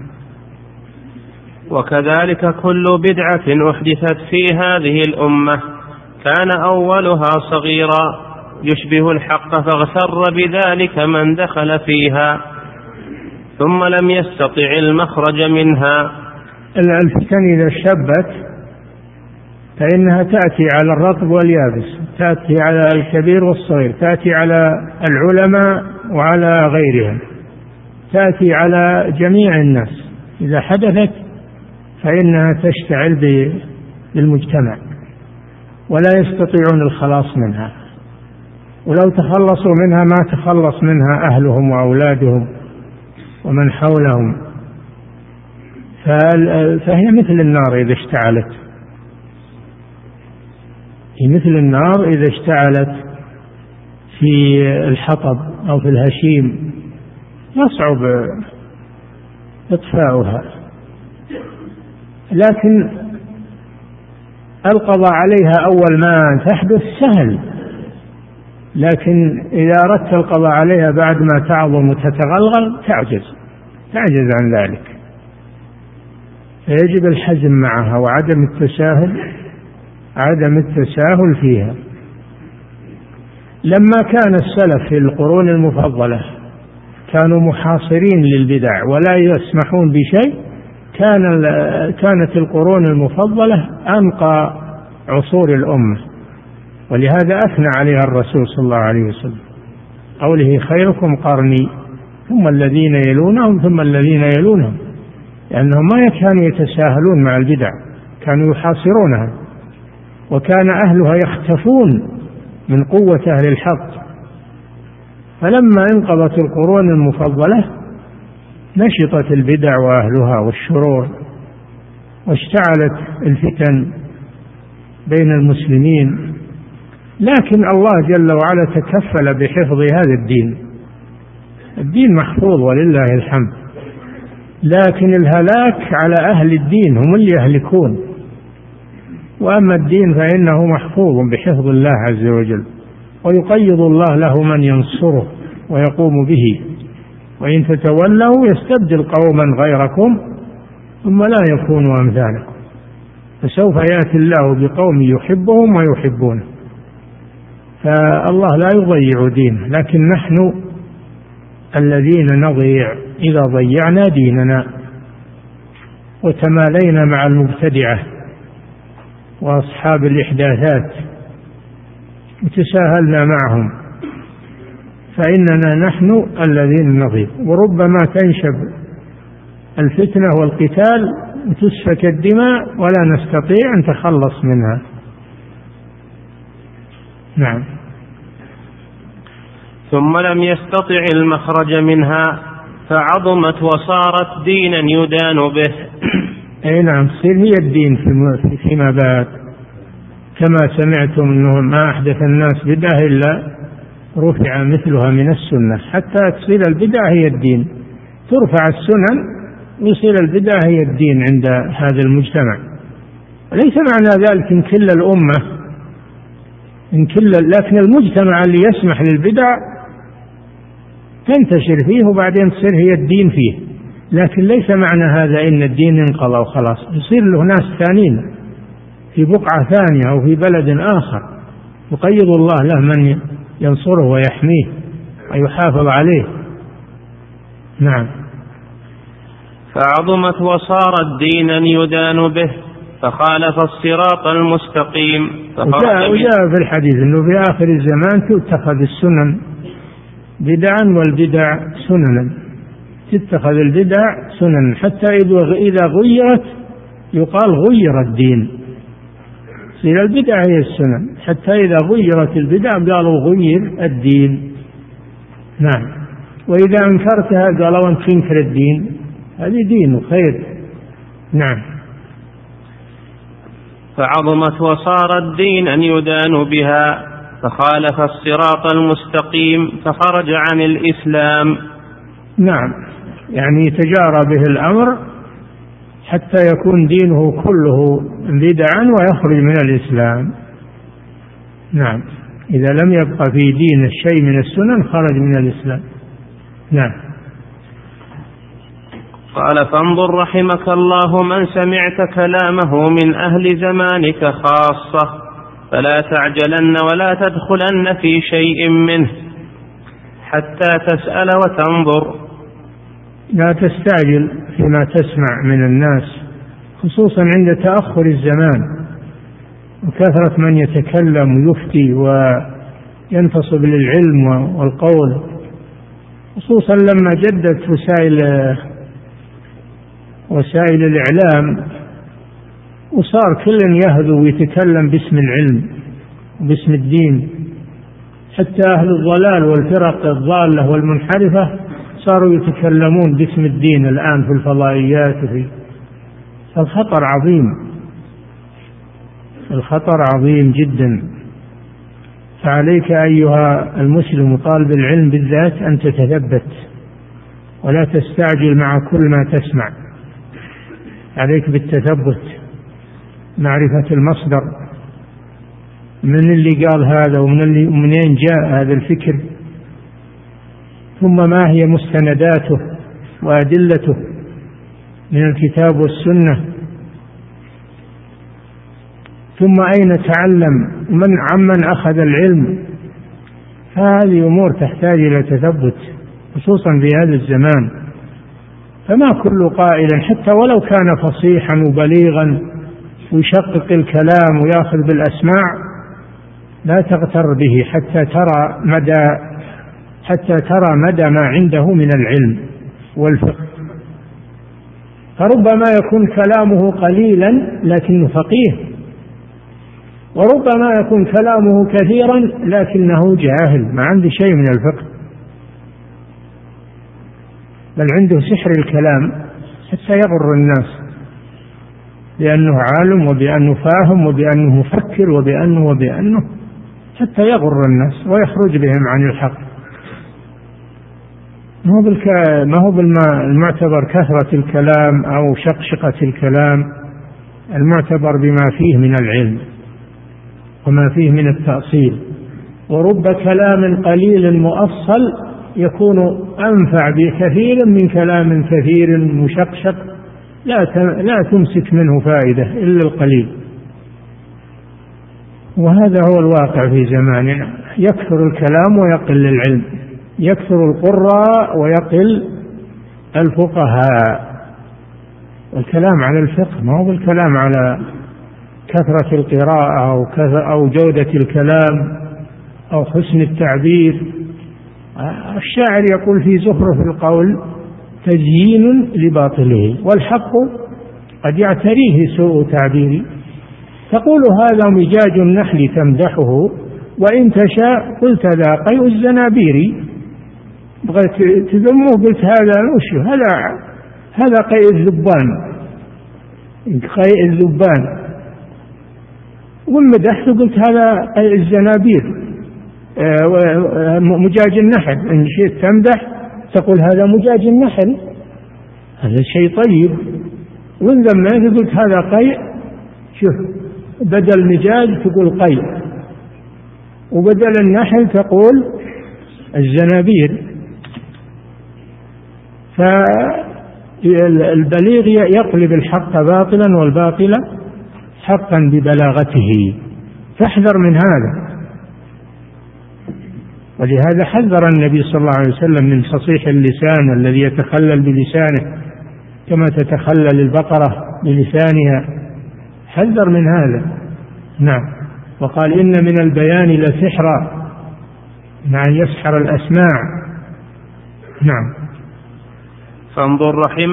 وكذلك كل بدعة أحدثت في هذه الأمة كان أولها صغيرا يشبه الحق فاغتر بذلك من دخل فيها ثم لم يستطع المخرج منها. الفتن إذا شبت فإنها تأتي على الرطب واليابس، تأتي على الكبير والصغير، تأتي على العلماء وعلى غيرهم، تأتي على جميع الناس. إذا حدثت فإنها تشتعل بالمجتمع ولا يستطيعون الخلاص منها، ولو تخلصوا منها ما تخلص منها أهلهم وأولادهم ومن حولهم. فهي مثل النار إذا اشتعلت، هي مثل النار إذا اشتعلت في الحطب أو في الهشيم يصعب إطفاؤها، لكن القضاء عليها أول ما تحدث سهل، لكن إذا أردت القضاء عليها بعد ما تعظم وتتغلغل تعجز عن ذلك. فيجب الحزم معها وعدم التساهل فيها. لما كان السلف في القرون المفضلة كانوا محاصرين للبدع ولا يسمحون بشيء، كانت القرون المفضلة أنقى عصور الأمة، ولهذا أثنى عليها الرسول صلى الله عليه وسلم قوله خيركم قرني ثم الذين يلونهم ثم الذين يلونهم، لأنهم ما كانوا يتساهلون مع البدع، كانوا يحاصرونها، وكان أهلها يختفون من قوة أهل الحق. فلما انقضت القرون المفضلة نشطت البدع وأهلها والشرور، واشتعلت الفتن بين المسلمين، لكن الله جل وعلا تكفل بحفظ هذا الدين محفوظ ولله الحمد، لكن الهلاك على أهل الدين هم اللي يهلكون، وأما الدين فإنه محفوظ بحفظ الله عز وجل، ويقيض الله له من ينصره ويقوم به، وإن تتولوا يستبدل قوما غيركم ثم لا يكونوا أمثالكم، فسوف يأتي الله بقوم يحبهم ويحبونه. فالله لا يضيع دينه، لكن نحن الذين نضيع إذا ضيعنا ديننا وتمالينا مع المبتدعة وأصحاب الإحداثات وتساهلنا معهم، فإننا نحن الذين نضيع. وربما تنشب الفتنة والقتال وتسفك الدماء ولا نستطيع أن نتخلص منها. نعم. ثم لم يستطع المخرج منها فعظمت وصارت دينا يدان به. أي نعم، تصير هي الدين فيما بعد، كما سمعتم أنه ما أحدث الناس بدعة إلا رفع مثلها من السنة، حتى تصير البدعة هي الدين، ترفع السنن ويصير البدعة هي الدين عند هذا المجتمع. ليس معنى ذلك إن كل الأمة لكن المجتمع اللي يسمح للبدع تنتشر فيه وبعدين تصير هي الدين فيه، لكن ليس معنى هذا إن الدين انقضى وخلاص، يصير له ناس ثانيين في بقعة ثانية أو في بلد آخر يقيض الله له من ينصره ويحميه ويحافظ عليه. نعم. فعظمت وصارت دينا يدان به فخالف الصراط المستقيم. وجاء في الحديث أنه في آخر الزمان تتخذ السنن بدعا والبدع سننا، تتخذ البدع سنن حتى إذا غيرت يقال غير الدين، تصير البدع هي السنن، حتى إذا غيرت البدع قالوا غير الدين. نعم. وإذا أنكرتها قالوا أنت تنكر الدين، هذه دين وخير. نعم. فعظمت وصارت دينا يدان بها فخالف الصراط المستقيم فخرج عن الإسلام. نعم، يعني يتجارى به الأمر حتى يكون دينه كله بدعا ويخرج من الإسلام. نعم، إذا لم يبقى في دين الشيء من السنن خرج من الإسلام. نعم. قال فانظر رحمك الله من سمعت كلامه من أهل زمانك خاصة، فلا تعجلن ولا تدخلن في شيء منه حتى تسأل وتنظر. لا تستعجل فيما تسمع من الناس، خصوصا عند تأخر الزمان وكثرة من يتكلم ويفتي وينتصب للعلم والقول، خصوصا لما جدت وسائل الإعلام وصار كل يهدو ويتكلم باسم العلم وباسم الدين، حتى أهل الضلال والفرق الضالة والمنحرفة صاروا يتكلمون باسم الدين الآن في الفضائيات. الخطر عظيم، الخطر عظيم جدا. فعليك أيها المسلم طالب العلم بالذات أن تتثبت ولا تستعجل مع كل ما تسمع. عليك بالتثبت، معرفة المصدر، من اللي قال هذا ومنين جاء هذا الفكر، ثم ما هي مستنداته وأدلته من الكتاب والسنة، ثم أين تعلم، عمن أخذ العلم. هذه أمور تحتاج إلى تثبت خصوصا في هذا الزمان. فما كل قائل حتى ولو كان فصيحا وبليغا ويشقق الكلام ويأخذ بالأسماع لا تغتر به حتى ترى مدى ما عنده من العلم والفقه. فربما يكون كلامه قليلا لكنه فقيه، وربما يكون كلامه كثيرا لكنه جاهل ما عنده شيء من الفقه، بل عنده سحر الكلام حتى يغر الناس بأنه عالم وبأنه فاهم وبأنه مفكر وبأنه حتى يغر الناس ويخرج بهم عن الحق. ما هو بالمعتبر كثرة الكلام أو شقشقة الكلام، المعتبر بما فيه من العلم وما فيه من التأصيل. ورب كلام قليل مؤصل يكون أنفع بكثير من كلام كثير مشقشق لا تمسك منه فائدة إلا القليل. وهذا هو الواقع في زماننا، يكثر الكلام ويقل العلم، يكثر القراء ويقل الفقهاء. الكلام على الفقه ما هو بالكلام على كثرة القراءة أو جودة الكلام أو حسن التعبير. الشاعر يقول في زخرف القول تزيين لباطله، والحق قد يعتريه سوء تعبيري. تقول هذا مجاج النحل تمدحه، وإن تشاء قلت ذا قيء الزنابير. بغيت تذمه قلت هذا وش هذا قيء الذبان، قيء الذبان. ومدحت قلت هذا قيء الزنابير، مجاج النحل. إن شئت تمدح تقول هذا مجاج النحل، هذا شيء طيب. وإن ذميت قلت هذا قيء، شوف بدل مجاج تقول قيء، وبدل النحل تقول الزنابير. فالبليغ يقلب الحق باطلا والباطل حقا ببلاغته، فاحذر من هذا. ولهذا حذر النبي صلى الله عليه وسلم من فصيح اللسان الذي يتخلل بلسانه كما تتخلل البقرة بلسانها، حذر من هذا. نعم. وقال إن من البيان لسحرا، مع أن يسحر الأسماع. نعم. فانظر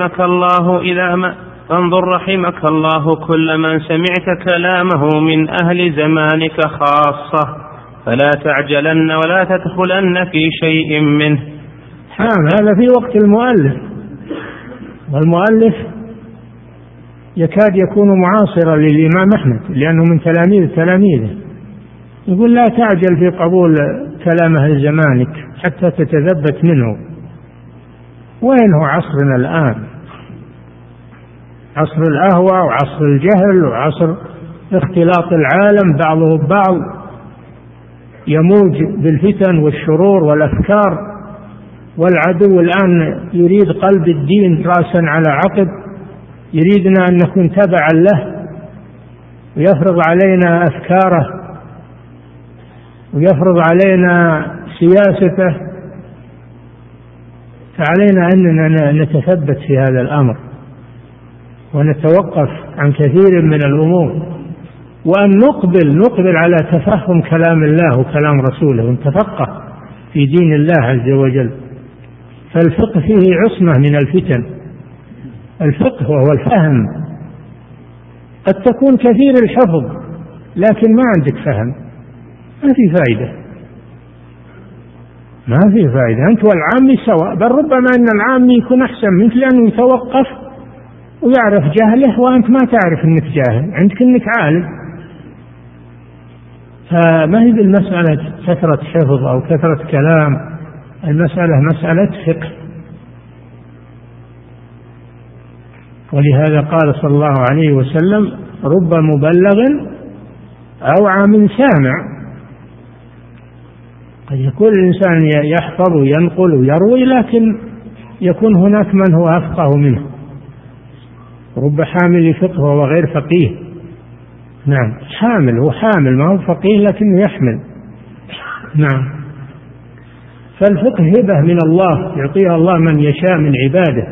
رحمك الله كل من سمعت كلامه من أهل زمانك خاصة، فلا تعجلن ولا تدخلن في شيء منه. هذا في وقت المؤلف، والمؤلف يكاد يكون معاصرا للإمام أحمد لأنه من تلاميذه. يقول لا تعجل في قبول كلام أهل زمانك حتى تتثبت منه. وين هو عصرنا الآن؟ عصر الأهوى وعصر الجهل وعصر اختلاط العالم بعضه ببعض، يموج بالفتن والشرور والأفكار. والعدو الآن يريد قلب الدين رأسا على عقب، يريدنا أن نكون تبعا له ويفرض علينا أفكاره ويفرض علينا سياسته. فعلينا أننا نتثبت في هذا الأمر ونتوقف عن كثير من الأمور، وأن نقبل على تفهم كلام الله وكلام رسوله، ونتفقه في دين الله عز وجل. فالفقه فيه عصمة من الفتن. الفقه وهو الفهم، قد تكون كثير الحفظ لكن ما عندك فهم، ما في فائدة، ما في فائدة. أنت والعامي سواء، بل ربما أن العامي يكون أحسن منك لأنه يتوقف ويعرف جهله وأنت ما تعرف أنك جاهل، عندك أنك عالم. فما هي بالمسألة كثرة حفظ أو كثرة كلام، المسألة مسألة فقه. ولهذا قال صلى الله عليه وسلم: رب مبلغ أوعى من سامع. قد يكون الإنسان يحفظ وينقل ويروي لكن يكون هناك من هو أفقه منه. رب حامل فقه وهو غير فقيه. نعم، حامل، هو حامل، ما هو فقيه لكنه يحمل. نعم. فالفقه هبة من الله يعطيها الله من يشاء من عباده،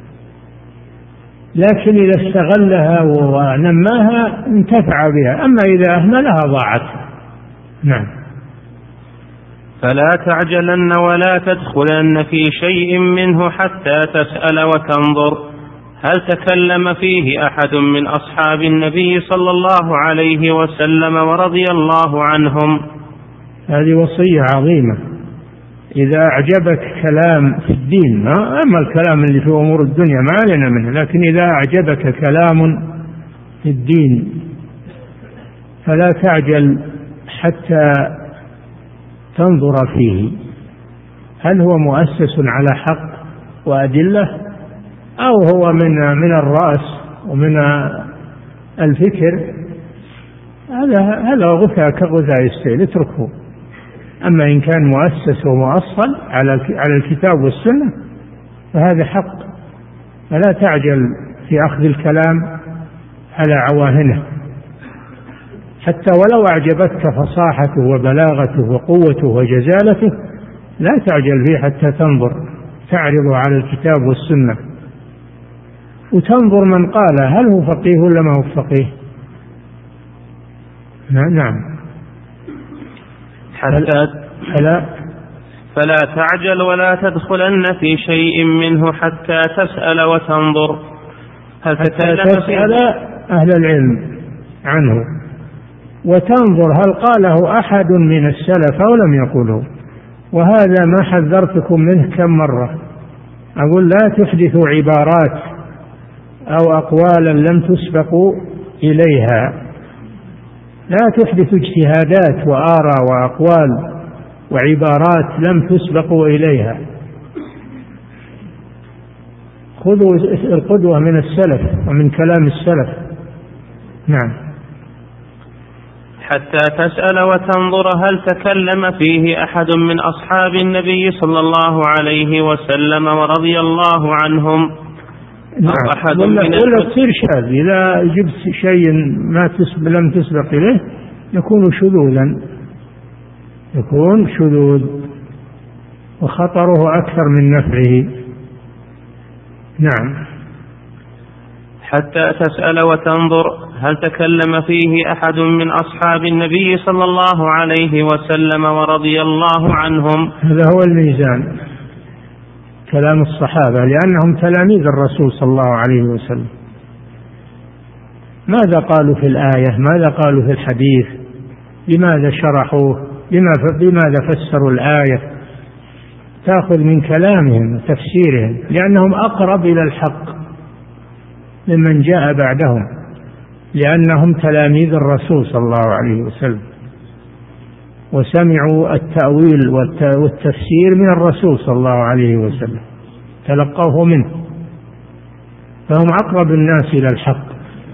لكن إذا استغلها ونماها انتفع بها، أما إذا أهملها ضاعت. نعم. فلا تعجلن ولا تدخلن في شيء منه حتى تسأل وتنظر هل تكلم فيه أحد من أصحاب النبي صلى الله عليه وسلم ورضي الله عنهم. هذه وصية عظيمة. إذا أعجبك كلام في الدين، أما الكلام اللي في أمور الدنيا ما علينا منه، لكن إذا أعجبك كلام في الدين فلا تعجل حتى تنظر فيه هل هو مؤسس على حق وأدلة أو هو من الرأس ومن الفكر. هذا غثاء كغثاء السيل، اتركه. أما إن كان مؤسس ومؤصل على الكتاب والسنة فهذا حق، فلا تعجل في أخذ الكلام على عواهنه، حتى ولو أعجبتك فصاحته وبلاغته وقوته وجزالته لا تعجل فيه حتى تنظر، تعرض على الكتاب والسنة وتنظر من قال هل هو فقيه ولا ما هو فقيه. نعم. فلا تعجل ولا تدخلن في شيء منه حتى تسأل وتنظر حتى تسأل أهل العلم عنه وتنظر هل قاله أحد من السلف أو لم يقوله. وهذا ما حذرتكم منه كم مرة، أقول لا تحدثوا عبارات أو أقوالا لم تسبقوا إليها، لا تحدثوا اجتهادات وآراء وأقوال وعبارات لم تسبقوا إليها. خذوا القدوة من السلف ومن كلام السلف. نعم. حتى تسأل وتنظر هل تكلم فيه أحد من أصحاب النبي صلى الله عليه وسلم ورضي الله عنهم. نعم. ولا تصير شاذ، إذا جبت شيء لم تسبق إليه يكون شذوذا، يكون شذوذ وخطره أكثر من نفعه. نعم. حتى تسأل وتنظر هل تكلم فيه أحد من أصحاب النبي صلى الله عليه وسلم ورضي الله عنهم. هذا هو الميزان، كلام الصحابة، لأنهم تلاميذ الرسول صلى الله عليه وسلم. ماذا قالوا في الآية؟ ماذا قالوا في الحديث؟ لماذا شرحوه؟ بماذا فسروا الآية؟ تأخذ من كلامهم وتفسيرهم، لأنهم أقرب إلى الحق ممن جاء بعدهم، لأنهم تلاميذ الرسول صلى الله عليه وسلم وسمعوا التأويل والتفسير من الرسول صلى الله عليه وسلم، تلقوه منه، فهم أقرب الناس إلى الحق.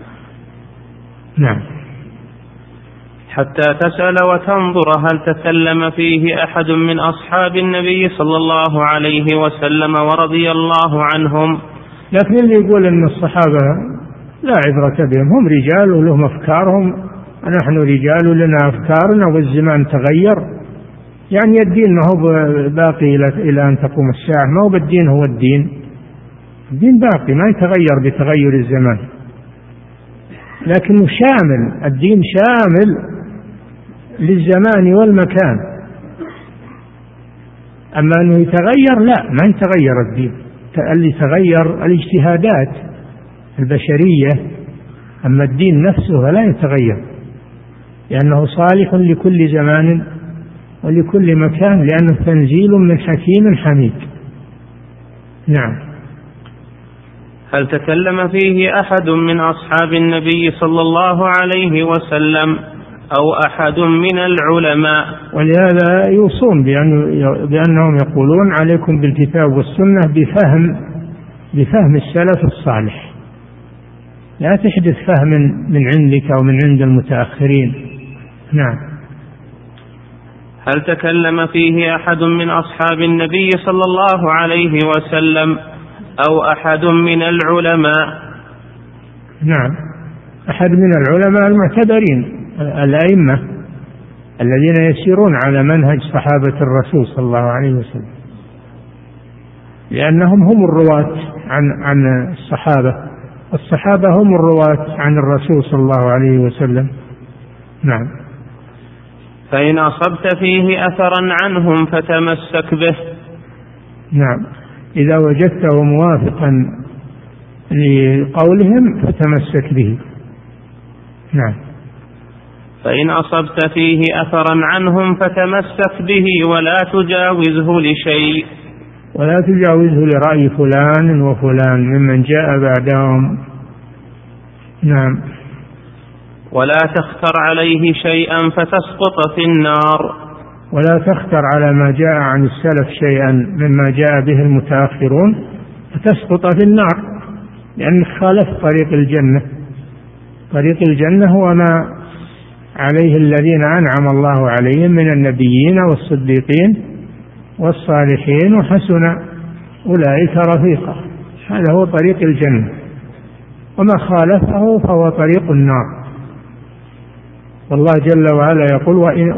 نعم. حتى تسأل وتنظر هل تكلم فيه أحد من أصحاب النبي صلى الله عليه وسلم ورضي الله عنهم. لكن اللي يقول أن الصحابة لا عبرة بهم، هم رجال ولهم أفكارهم، نحن رجال لنا أفكارنا والزمان تغير، يعني الدين ما هو باقي إلى أن تقوم الساعة، ما هو بالدين، هو الدين باقي ما يتغير بتغير الزمان، لكنه شامل، الدين شامل للزمان والمكان. أما أنه يتغير لا، ما يتغير الدين، اللي تغير الاجتهادات البشرية أما الدين نفسه فلا يتغير، لأنه صالح لكل زمان ولكل مكان، لأنه تنزيل من حكيم حميد. نعم. هل تكلم فيه أحد من أصحاب النبي صلى الله عليه وسلم أو أحد من العلماء؟ ولهذا يوصون بأنهم يقولون عليكم بالكتاب والسنة بفهم السلف الصالح، لا تحدث فهم من عندك أو من عند المتأخرين. نعم. هل تكلم فيه أحد من أصحاب النبي صلى الله عليه وسلم أو أحد من العلماء؟ نعم، أحد من العلماء المعتبرين الأئمة الذين يسيرون على منهج صحابة الرسول صلى الله عليه وسلم، لأنهم هم الرواة عن الصحابة هم الرواة عن الرسول صلى الله عليه وسلم. نعم. فإن أصبت فيه أثرا عنهم فتمسك به. نعم، إذا وجدته موافقا لقولهم فتمسك به. نعم. فإن أصبت فيه أثرا عنهم فتمسك به ولا تجاوزه لشيء، ولا تجاوزه لرأي فلان وفلان ممن جاء بعدهم. نعم. ولا تختر عليه شيئا فتسقط في النار، ولا تختر على ما جاء عن السلف شيئا مما جاء به المتأخرون فتسقط في النار، لأنك خالفت طريق الجنة. طريق الجنة هو ما عليه الذين أنعم الله عليهم من النبيين والصديقين والصالحين وحسن أولئك رفيقا، هذا هو طريق الجنة، وما خالفه فهو طريق النار. والله جل وعلا يقول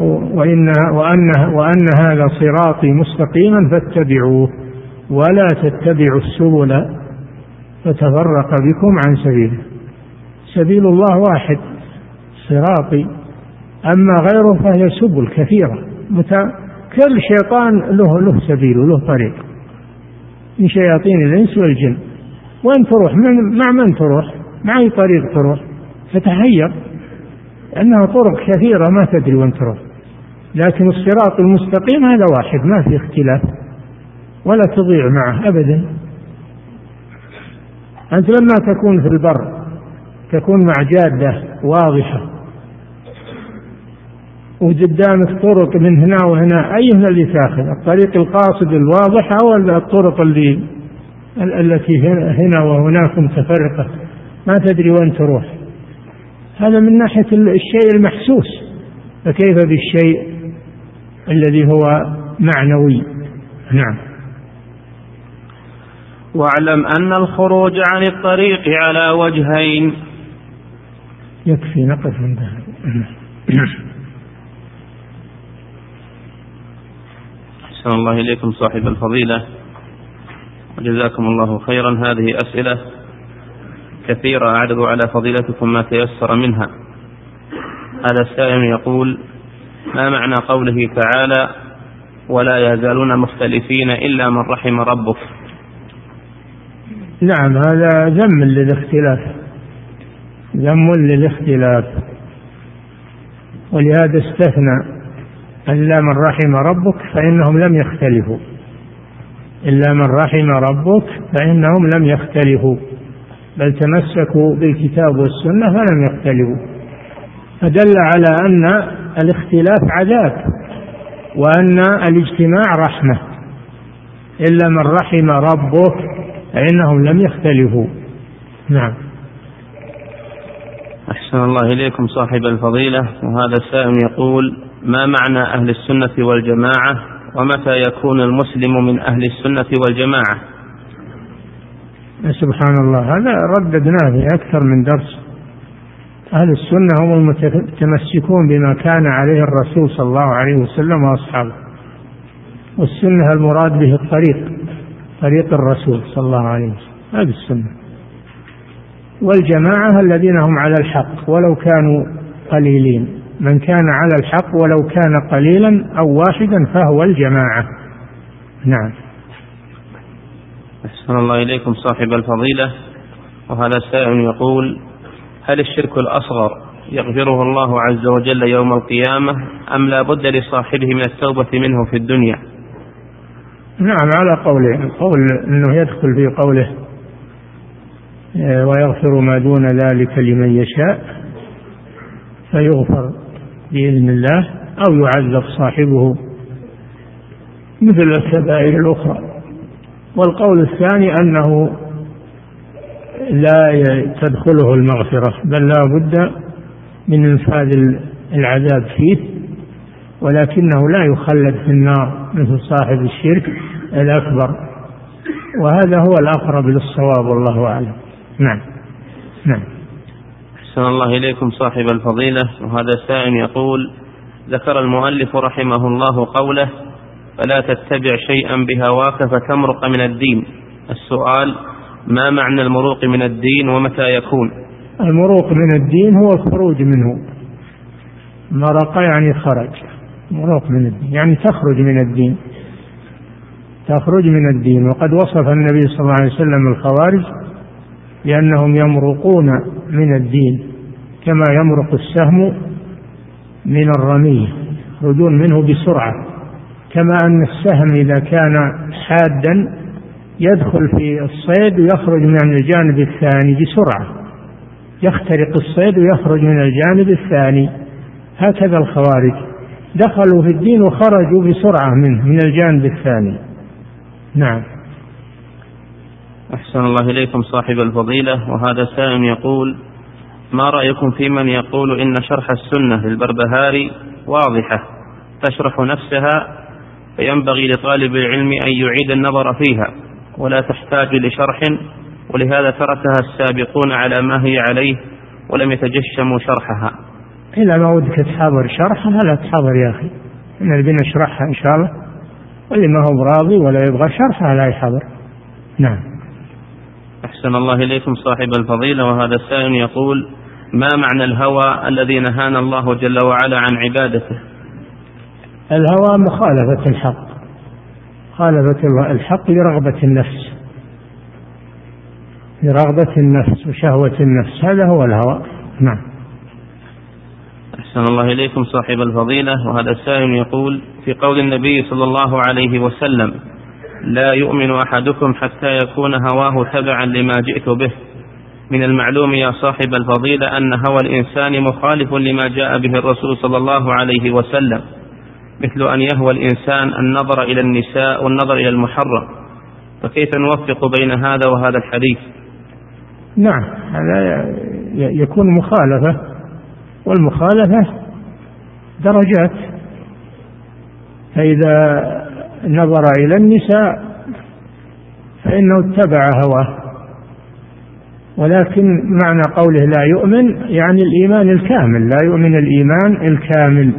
وأن هذا صراطي مستقيما فاتبعوه ولا تتبعوا السبل فتفرق بكم عن سبيله. سبيل الله واحد صراطي، أما غيره فهي سبل كثيرة، كل شيطان له سبيل وله طريق من شياطين الإنس والجن. وين تروح؟ مع من تروح؟ مع أي طريق تروح؟ فتحير، لأنها طرق كثيرة ما تدري وين تروح. لكن الصراط المستقيم هذا واحد ما في اختلاف ولا تضيع معه أبدا. أنت لما تكون في البر تكون مع جادة واضحة وقدامك طرق من هنا وهنا، أيهما اللي تأخذ؟ الطريق القاصد الواضح أو الطرق التي هنا وهناك متفرقة ما تدري وين تروح؟ هذا من ناحية الشيء المحسوس، فكيف بالشيء الذي هو معنوي؟ نعم. واعلم أن الخروج عن الطريق على وجهين. يكفي نقف عند هذا. أحسن الله إليكم صاحب الفضيلة وجزاكم الله خيرا. هذه أسئلة كثيرة أعرض على فضيلتكم ما تيسر منها. هذا السائل يقول: ما معنى قوله تعالى: ولا يزالون مختلفين إلا من رحم ربك؟ نعم، هذا ذم للاختلاف، ولهذا استثنى إلا من رحم ربك فإنهم لم يختلفوا، إلا من رحم ربك فإنهم لم يختلفوا، بل تمسكوا بالكتاب والسنة فلم يختلفوا، فدل على أن الاختلاف عذاب وأن الاجتماع رحمة. إلا من رحم ربك فإنهم لم يختلفوا. نعم. أحسن الله إليكم صاحب الفضيلة. وهذا السائل يقول: ما معنى أهل السنة والجماعة، ومتى يكون المسلم من أهل السنة والجماعة؟ سبحان الله، هذا رددناه في أكثر من درس. أهل السنة هم المتمسكون بما كان عليه الرسول صلى الله عليه وسلم وأصحابه، والسنة المراد به طريق الرسول صلى الله عليه وسلم، هذه السنة. والجماعة الذين هم على الحق ولو كانوا قليلين، من كان على الحق ولو كان قليلا أو واحدا فهو الجماعة. نعم. أحسن الله إليكم صاحب الفضيلة. وهذا السائل يقول: هل الشرك الأصغر يغفره الله عز وجل يوم القيامة أم لا بد لصاحبه من التوبة منه في الدنيا؟ نعم، على قوله، القول أنه يدخل في قوله ويغفر ما دون ذلك لمن يشاء، فيغفر بإذن الله أو يعذب صاحبه مثل الكبائر الأخرى. والقول الثاني أنه لا تدخله المغفرة، بل لا بد من انفاذ العذاب فيه، ولكنه لا يخلد في النار مثل صاحب الشرك الأكبر، وهذا هو الأقرب للصواب والله أعلم. نعم. أحسن الله إليكم صاحب الفضيلة. وهذا سائل يقول: ذكر المؤلف رحمه الله قوله: فلا تتبع شيئا بهواك فتمرق من الدين. السؤال: ما معنى المروق من الدين ومتى يكون؟ المروق من الدين هو الخروج منه. مرق يعني خرج، مروق من الدين يعني تخرج من الدين، تخرج من الدين. وقد وصف النبي صلى الله عليه وسلم الخوارج لأنهم يمرقون من الدين كما يمرق السهم من الرمية، يخرجون منه بسرعة، كما أن السهم إذا كان حادا يدخل في الصيد ويخرج من الجانب الثاني بسرعة، يخترق الصيد ويخرج من الجانب الثاني. هكذا الخوارج دخلوا في الدين وخرجوا بسرعة منه من الجانب الثاني. نعم. أحسن الله إليكم صاحب الفضيلة. وهذا سائل يقول: ما رأيكم في من يقول إن شرح السنة للبربهاري واضحة تشرح نفسها، فينبغي لطالب العلم أن يعيد النظر فيها ولا تحتاج لشرح، ولهذا تركها السابقون على ما هي عليه ولم يتجشموا شرحها؟ إذا ما ودك تحاضر شرحها لا تحاضر يا أخي، نبي نشرحها إن شاء الله، واللي ما هو راضي ولا يبغى شرحها لا يحاضر. نعم. أحسن الله إليكم صاحب الفضيلة. وهذا السائل يقول: ما معنى الهوى الذي نهانا الله جل وعلا عن عبادته؟ الهوى مخالفة الحق، مخالفة الحق لرغبة النفس، لرغبة النفس وشهوة النفس، هذا هو الهوى. نعم. أحسن الله إليكم صاحب الفضيلة. وهذا السائل يقول: في قول النبي صلى الله عليه وسلم: لا يؤمن أحدكم حتى يكون هواه تبعا لما جئت به، من المعلوم يا صاحب الفضيلة أن هوى الإنسان مخالف لما جاء به الرسول صلى الله عليه وسلم، مثل أن يهوى الإنسان النظر إلى النساء والنظر إلى المحرم، فكيف نوفق بين هذا وهذا الحديث؟ نعم، هذا يكون مخالفة، والمخالفة درجات، فإذا نظر إلى النساء فإنه اتبع هواه، ولكن معنى قوله لا يؤمن يعني الإيمان الكامل، لا يؤمن الإيمان الكامل،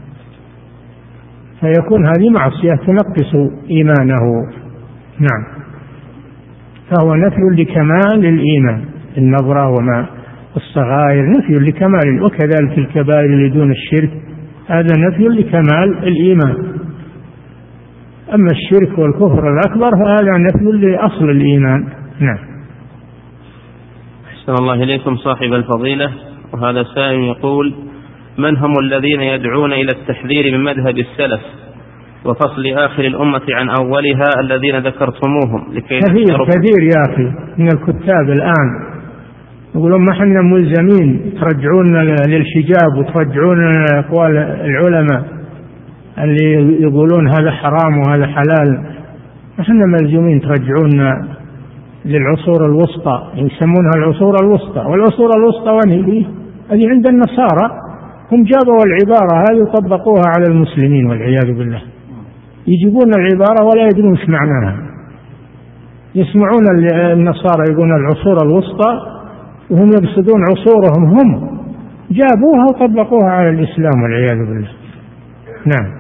فيكون هذه معصية تنقص إيمانه. نعم. فهو نفي لكمال الإيمان، النظرة وما الصغائر نفي لكمال، وكذلك الكبائر اللي دون الشرك هذا نفي لكمال الإيمان. أما الشرك والكفر الأكبر فهذا نفي لأصل الإيمان. نعم. أحسن الله إليكم صاحب الفضيلة. وهذا سائل يقول: من هم الذين يدعون إلى التحذير من مذهب السلف وفصل آخر الأمة عن أولها الذين ذكرتموهم لكي كثير يا أخي من الكتاب الآن يقولون ما احنا ملزمين، ترجعون للحجاب وترجعون أقوال العلماء اللي يقولون هذا حرام وهذا حلال، احنا ملزومين ترجعون للعصور الوسطى، يسمونها العصور الوسطى. والعصور الوسطى وين هذه؟ عند النصارى، هم جابوا العبارة هذه وطبقوها على المسلمين والعياذ بالله، يجيبون العبارة ولا يدرون ايش معناها، يسمعون النصارى يقولون العصور الوسطى وهم يقصدون عصورهم، هم جابوها وطبقوها على الإسلام والعياذ بالله. نعم.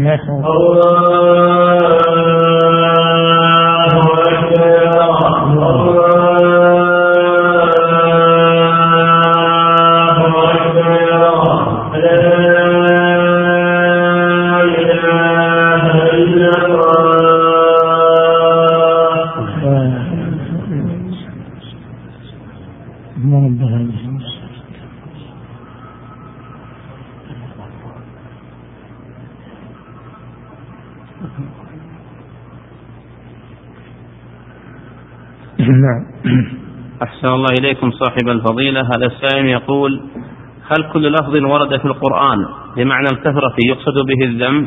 أحسن الله إليكم صاحب الفضيلة. هذا السائل يقول: هل كل لفظ ورد في القرآن بمعنى الكثرة يقصد به الذم؟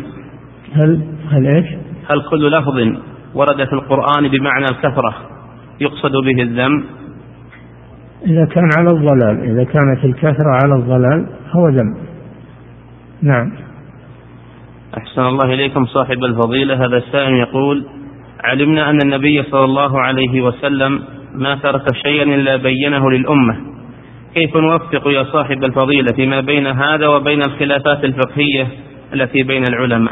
هل كل لفظ ورد في القرآن بمعنى الكثرة يقصد به الذم؟ إذا كان على الضلال، إذا كانت الكثرة على الضلال هو ذم. نعم. أحسن الله إليكم صاحب الفضيلة. هذا السائل يقول: علمنا أن النبي صلى الله عليه وسلم ما ترك شيئا إلا بينه للأمة، كيف نوفق يا صاحب الفضيلة فيما بين هذا وبين الخلافات الفقهية التي بين العلماء؟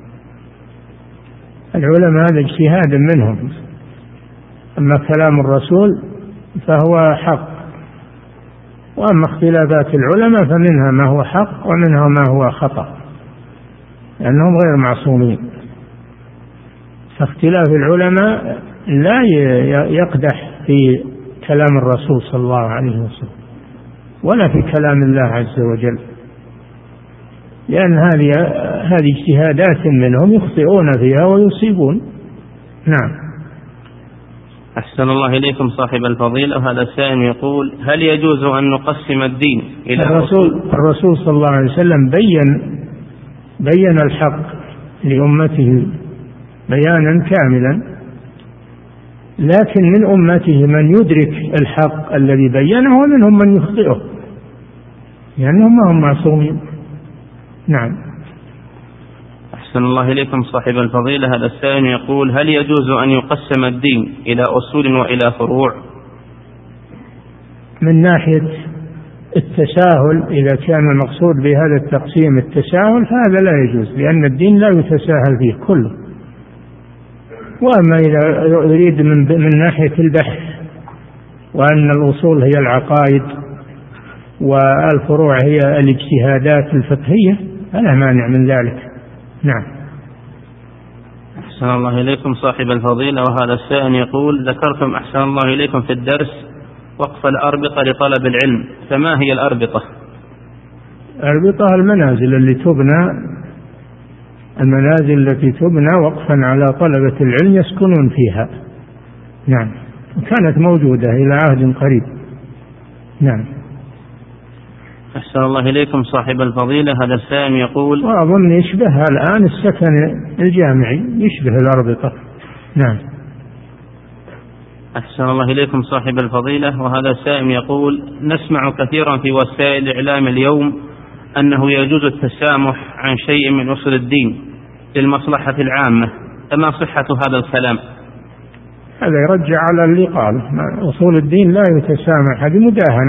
العلماء هذا اجتهاد منهم، أما كلام الرسول فهو حق، وأما اختلافات العلماء فمنها ما هو حق ومنها ما هو خطأ، لأنهم غير معصومين. فاختلاف العلماء لا يقدح في كلام الرسول صلى الله عليه وسلم ولا في كلام الله عز وجل، لأن هذه اجتهادات منهم يخطئون فيها ويصيبون. نعم. أحسن الله إليكم صاحب الفضيلة. وهذا السائل يقول: هل يجوز أن نقسم الدين إلى الرسول صلى الله عليه وسلم بين الحق لأمته بيانا كاملا، لكن من أمته من يدرك الحق الذي بينه ومنهم من يخطئه، لأنهم ما هم معصومين. نعم. أحسن الله إليكم صاحب الفضيلة. هذا السائل يقول: هل يجوز أن يقسم الدين إلى أصول وإلى فروع؟ من ناحية التساهل، إذا كان المقصود بهذا التقسيم التساهل فهذا لا يجوز، لأن الدين لا يتساهل فيه كله. وأما إذا يريد من ناحية البحث وأن الأصول هي العقائد والفروع هي الاجتهادات الفقهية فلا مانع من ذلك. نعم. أحسن الله إليكم صاحب الفضيلة. وهذا السائل يقول: ذكرتم أحسن الله إليكم في الدرس وقف الأربطة لطلب العلم، فما هي الأربطة؟ الأربطة المنازل التي تبنى وقفا على طلبة العلم يسكنون فيها. نعم. وكانت موجودة إلى عهد قريب. نعم. أحسن الله إليكم صاحب الفضيلة. هذا السائل يقول: وأظن يشبهها الآن السكن الجامعي، يشبه الأربطة. نعم. أحسن الله إليكم صاحب الفضيلة. وهذا السائل يقول: نسمع كثيرا في وسائل الإعلام اليوم أنه يجوز التسامح عن شيء من أصول الدين للمصلحة العامة، فما صحة هذا الكلام؟ هذا يرجع على اللي قال أصول الدين لا يتسامح، هذه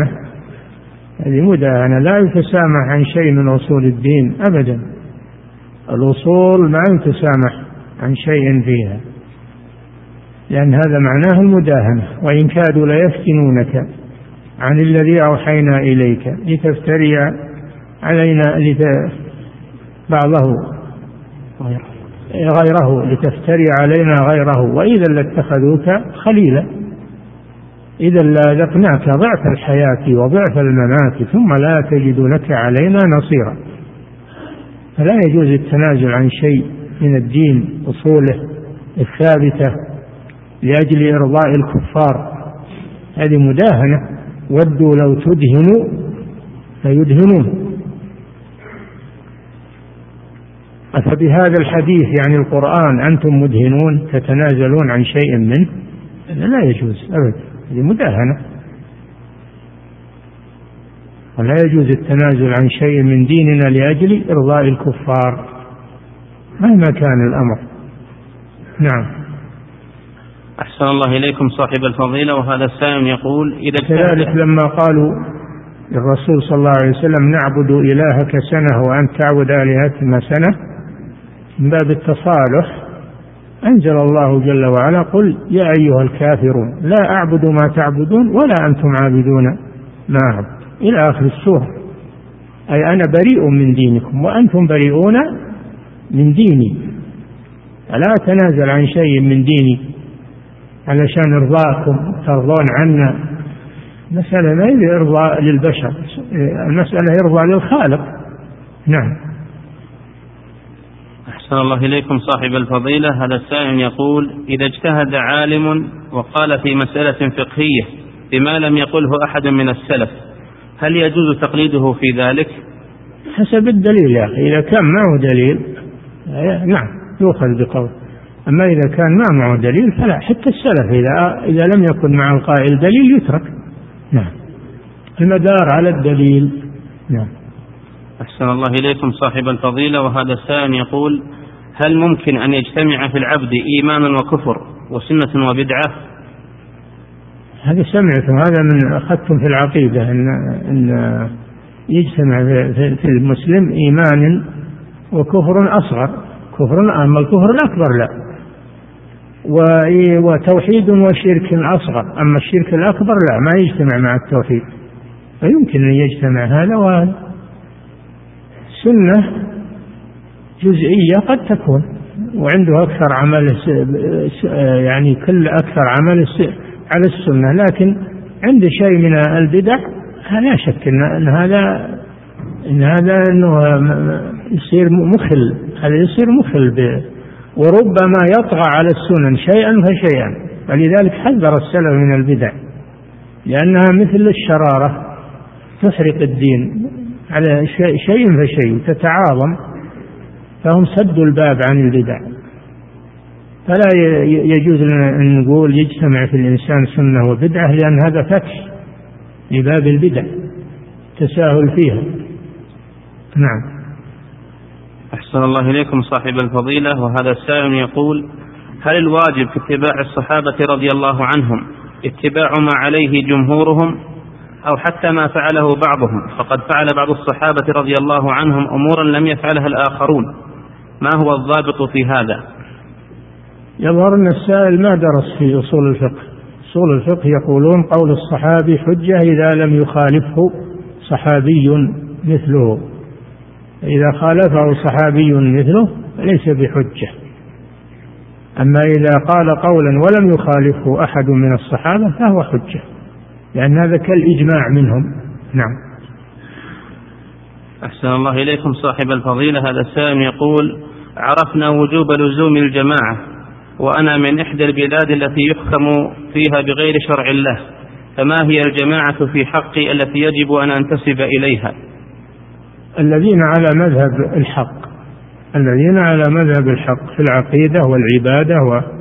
مداهنة، لا يتسامح عن شيء من أصول الدين أبدا. الأصول ما يتسامح عن شيء فيها، لأن هذا معناه المداهنة. وإن كادوا ليفتنونك عن الذي أوحينا إليك لتفتري علينا لتفتري علينا غيره وإذا لاتخذوك خليلا، إذا لأذقناك ضعف الحياة وضعف الممات ثم لا تجد لك علينا نصيرا. فلا يجوز التنازل عن شيء من الدين أصوله الثابتة لأجل إرضاء الكفار، هذه مداهنة. ودوا لو تدهنوا فيدهنون. أفبهذا الحديث يعني القرآن أنتم مدهنون تتنازلون عن شيء منه؟ لا يجوز أبدا، هذه مداهنة. ولا يجوز التنازل عن شيء من ديننا لأجل إرضاء الكفار مهما كان الأمر. نعم. أحسن الله إليكم صاحب الفضيلة. وهذا السائل يقول: إذا كذلك لما قالوا للرسول صلى الله عليه وسلم نعبد إلهك سنة وأنت تعبد آلهتنا سنة، من باب التصالح أنزل الله جل وعلا: قل يا أيها الكافرون لا أعبد ما تعبدون ولا أنتم عابدون ما أعبد، إلى آخر السورة. أي أنا بريء من دينكم وأنتم بريئون من ديني، فلا تنازل عن شيء من ديني علشان إرضاكم ترضون عنا. المسألة ما هي إرضاء للبشر، المسألة يرضى للخالق. نعم. أحسن الله إليكم صاحب الفضيلة. هذا السائل يقول: إذا اجتهد عالم وقال في مسألة فقهية بما لم يقله أحد من السلف، هل يجوز تقليده في ذلك؟ حسب الدليل يا أخي، إذا كان معه دليل نعم يؤخذ بقول، أما إذا كان ما معه دليل فلا. حتى السلف إذا لم يكن مع القائل دليل يترك. نعم، المدار على الدليل. نعم. أحسن الله إليكم صاحب الفضيلة. وهذا السائل يقول: هل ممكن أن يجتمع في العبد إيمان وكفر وسنة وبدعة؟ هذا سمعتم، هذا من أخذتم في العقيدة أن يجتمع في المسلم إيمان وكفر أصغر، كفر، أما الكفر الأكبر لا، وتوحيد وشرك أصغر، أما الشرك الأكبر لا، ما يجتمع مع التوحيد، فيمكن أن يجتمع هذا وهذا. سنة جزئية قد تكون وعنده أكثر عمل، يعني كل أكثر عمل على السنة، لكن عنده شيء من البدع لا شك إن هذا إنه يصير مخل، هذا يصير مخل وربما يطغى على السنن شيئا فشيئا. ولذلك حذر السلف من البدع، لأنها مثل الشرارة تحرق الدين على شيء فشيء تتعاظم، فهم سدوا الباب عن البدع. فلا يجوز أن نقول يجتمع في الإنسان سنة وبدعة، لأن هذا فتح لباب البدع تساهل فيها. نعم. أحسن الله إليكم صاحب الفضيلة. وهذا السائل يقول: هل الواجب في اتباع الصحابة رضي الله عنهم اتباع ما عليه جمهورهم، أو حتى ما فعله بعضهم؟ فقد فعل بعض الصحابة رضي الله عنهم أمورا لم يفعلها الآخرون، ما هو الضابط في هذا؟ يظهر أن السائل ما درس في أصول الفقه. أصول الفقه يقولون قول الصحابي حجة إذا لم يخالفه صحابي مثله، إذا خالفه صحابي مثله ليس بحجة. أما إذا قال قولا ولم يخالفه أحد من الصحابة فهو حجة، لأن هذا كالإجماع منهم. نعم. أحسن الله إليكم صاحب الفضيلة. هذا السائل يقول: عرفنا وجوب لزوم الجماعة، وأنا من إحدى البلاد التي يحكم فيها بغير شرع الله، فما هي الجماعة في حقي التي يجب أن أنتسب إليها؟ الذين على مذهب الحق، الذين على مذهب الحق في العقيدة والعبادة،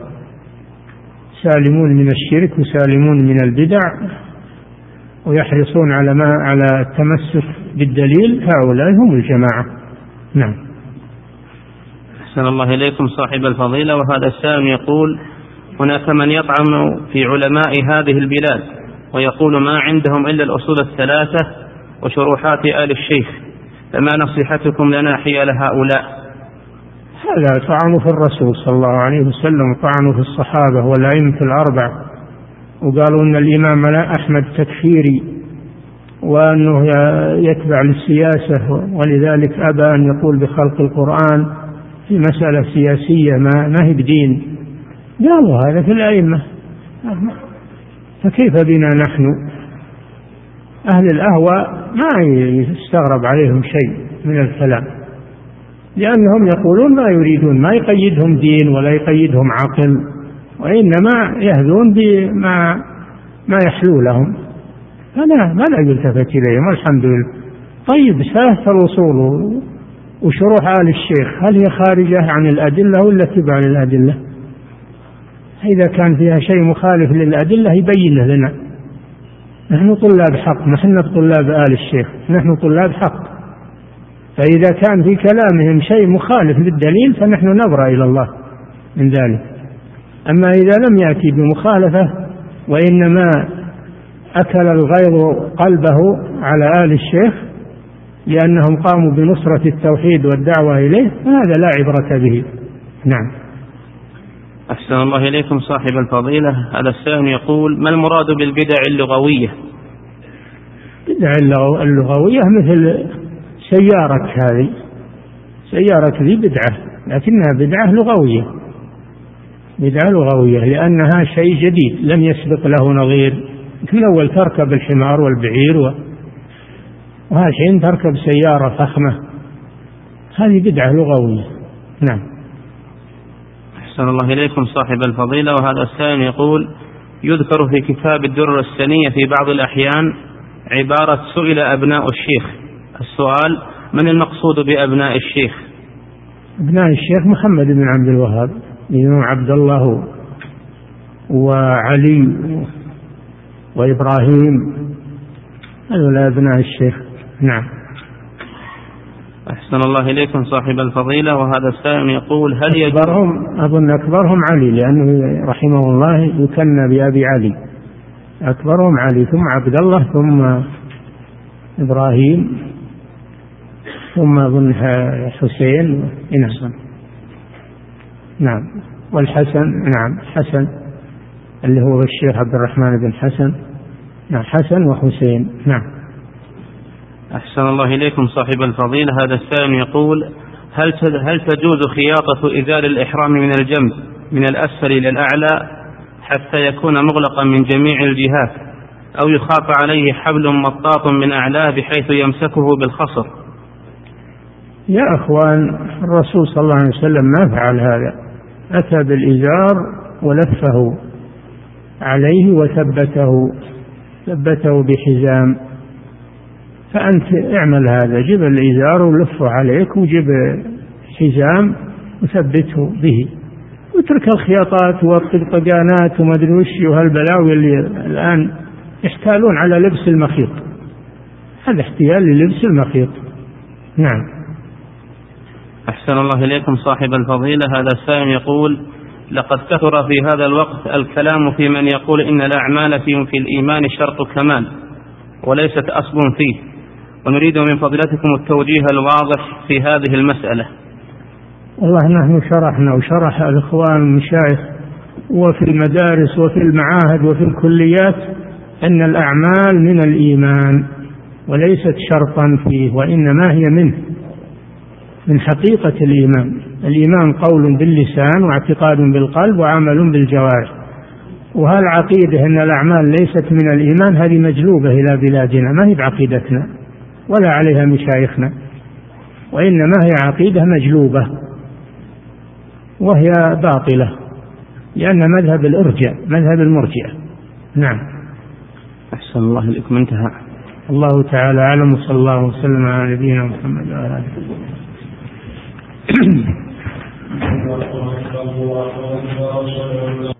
وسالمون من الشرك وسالمون من البدع ويحرصون على التمسك بالدليل، هؤلاء هم الجماعة. نعم. أحسن الله إليكم صاحب الفضيلة. وهذا السائل يقول: هناك من يطعن في علماء هذه البلاد ويقول ما عندهم إلا الأصول الثلاثة وشروحات آل الشيخ، فما نصيحتكم لنا حيال هؤلاء؟ هذا طعنوا في الرسول صلى الله عليه وسلم وطعنوا في الصحابة والأئمة الأربعة، وقالوا أن الإمام أحمد تكفيري وأنه يتبع للسياسة، ولذلك أبى أن يقول بخلق القرآن في مسألة سياسية ما هي بدين. قالوا هذا في الأئمة، فكيف بنا نحن؟ أهل الأهواء ما يستغرب عليهم شيء من الكلام، لأنهم يقولون ما يريدون، ما يقيدهم دين ولا يقيدهم عقل، وإنما يهدون بما يحلو لهم، فلا يلتفت إليهم. الحمد لله. طيب، ثلاثة الأصول وشروح آل الشيخ هل هي خارجة عن الأدلة ولا تبع للأدلة؟ إذا كان فيها شيء مخالف للأدلة يبينه لنا. نحن طلاب حق، نحن طلاب آل الشيخ، نحن طلاب حق، فإذا كان في كلامهم شيء مخالف للدليل فنحن نبرأ إلى الله من ذلك. أما إذا لم يأتي بمخالفة وإنما أكل الغيظ قلبه على آل الشيخ لأنهم قاموا بنصرة التوحيد والدعوة إليه، هذا لا عبرة به. نعم. أحسن الله إليكم صاحب الفضيلة. هذا السائل يقول: ما المراد بالبدع اللغوية؟ بدع اللغوية مثل سيارة، هذه سيارة ذي بدعة، لكنها بدعة لغوية، بدعة لغوية لأنها شيء جديد لم يسبق له نظير. في الأول تركب الحمار والبعير، وهالحين تركب سيارة فخمة، هذه بدعة لغوية. نعم. أحسن الله إليكم صاحب الفضيلة. وهذا السائل يقول: يذكر في كتاب الدرر السنية في بعض الأحيان عبارة سئل أبناء الشيخ. السؤال: من المقصود بأبناء الشيخ؟ أبناء الشيخ محمد بن عبد الوهاب بن عبد الله وعلي وإبراهيم، هذول أبناء الشيخ. نعم. أحسن الله إليكم صاحب الفضيلة. وهذا السائل يقول: هل أظن أكبرهم علي، لأنه رحمه الله يكنى بأبي علي، أكبرهم علي ثم عبد الله ثم إبراهيم ثم أظن حسين. نعم. والحسن، نعم حسن اللي هو الشيخ عبد الرحمن بن حسن. نعم، حسن وحسين. نعم. أحسن الله إليكم صاحب الفضيلة. هذا السائل يقول: هل تجوز خياطة إزار الإحرام من الجنب من الأسفل إلى الأعلى حتى يكون مغلقا من جميع الجهات، أو يخاط عليه حبل مطاط من أعلاه بحيث يمسكه بالخصر؟ يا أخوان، الرسول صلى الله عليه وسلم ما فعل هذا، أتى بالإزار ولفه عليه وثبته بحزام. فأنت اعمل هذا، جب الإزار ولفه عليك، وجب حزام وثبته به، واترك الخياطات والطقطقانات وما ادري وش وهالبلاوي اللي الآن يحتالون على لبس المخيط. هذا احتيال للبس المخيط. نعم. أحسن الله إليكم صاحب الفضيلة. هذا السائل يقول: لقد كثر في هذا الوقت الكلام في من يقول إن الأعمال في الإيمان شرط كمال وليست أصل فيه، ونريد من فضيلتكم التوجيه الواضح في هذه المسألة. والله نحن شرحنا وشرح الإخوان المشايخ وفي المدارس وفي المعاهد وفي الكليات أن الأعمال من الإيمان وليست شرطا فيه، وإنما هي من حقيقة الإيمان. الإيمان قول باللسان واعتقاد بالقلب وعمل بالجوارح. وهالعقيدة أن الأعمال ليست من الإيمان هذه مجلوبة إلى بلادنا، ما هي بعقيدتنا ولا عليها مشايخنا، وإنما هي عقيدة مجلوبة وهي باطلة، لأن مذهب الإرجاء مذهب المرجئة. نعم. أحسن الله إليكم. انتهى. الله تعالى أعلم، وصلى الله وسلم على نبينا محمد وعلى آله.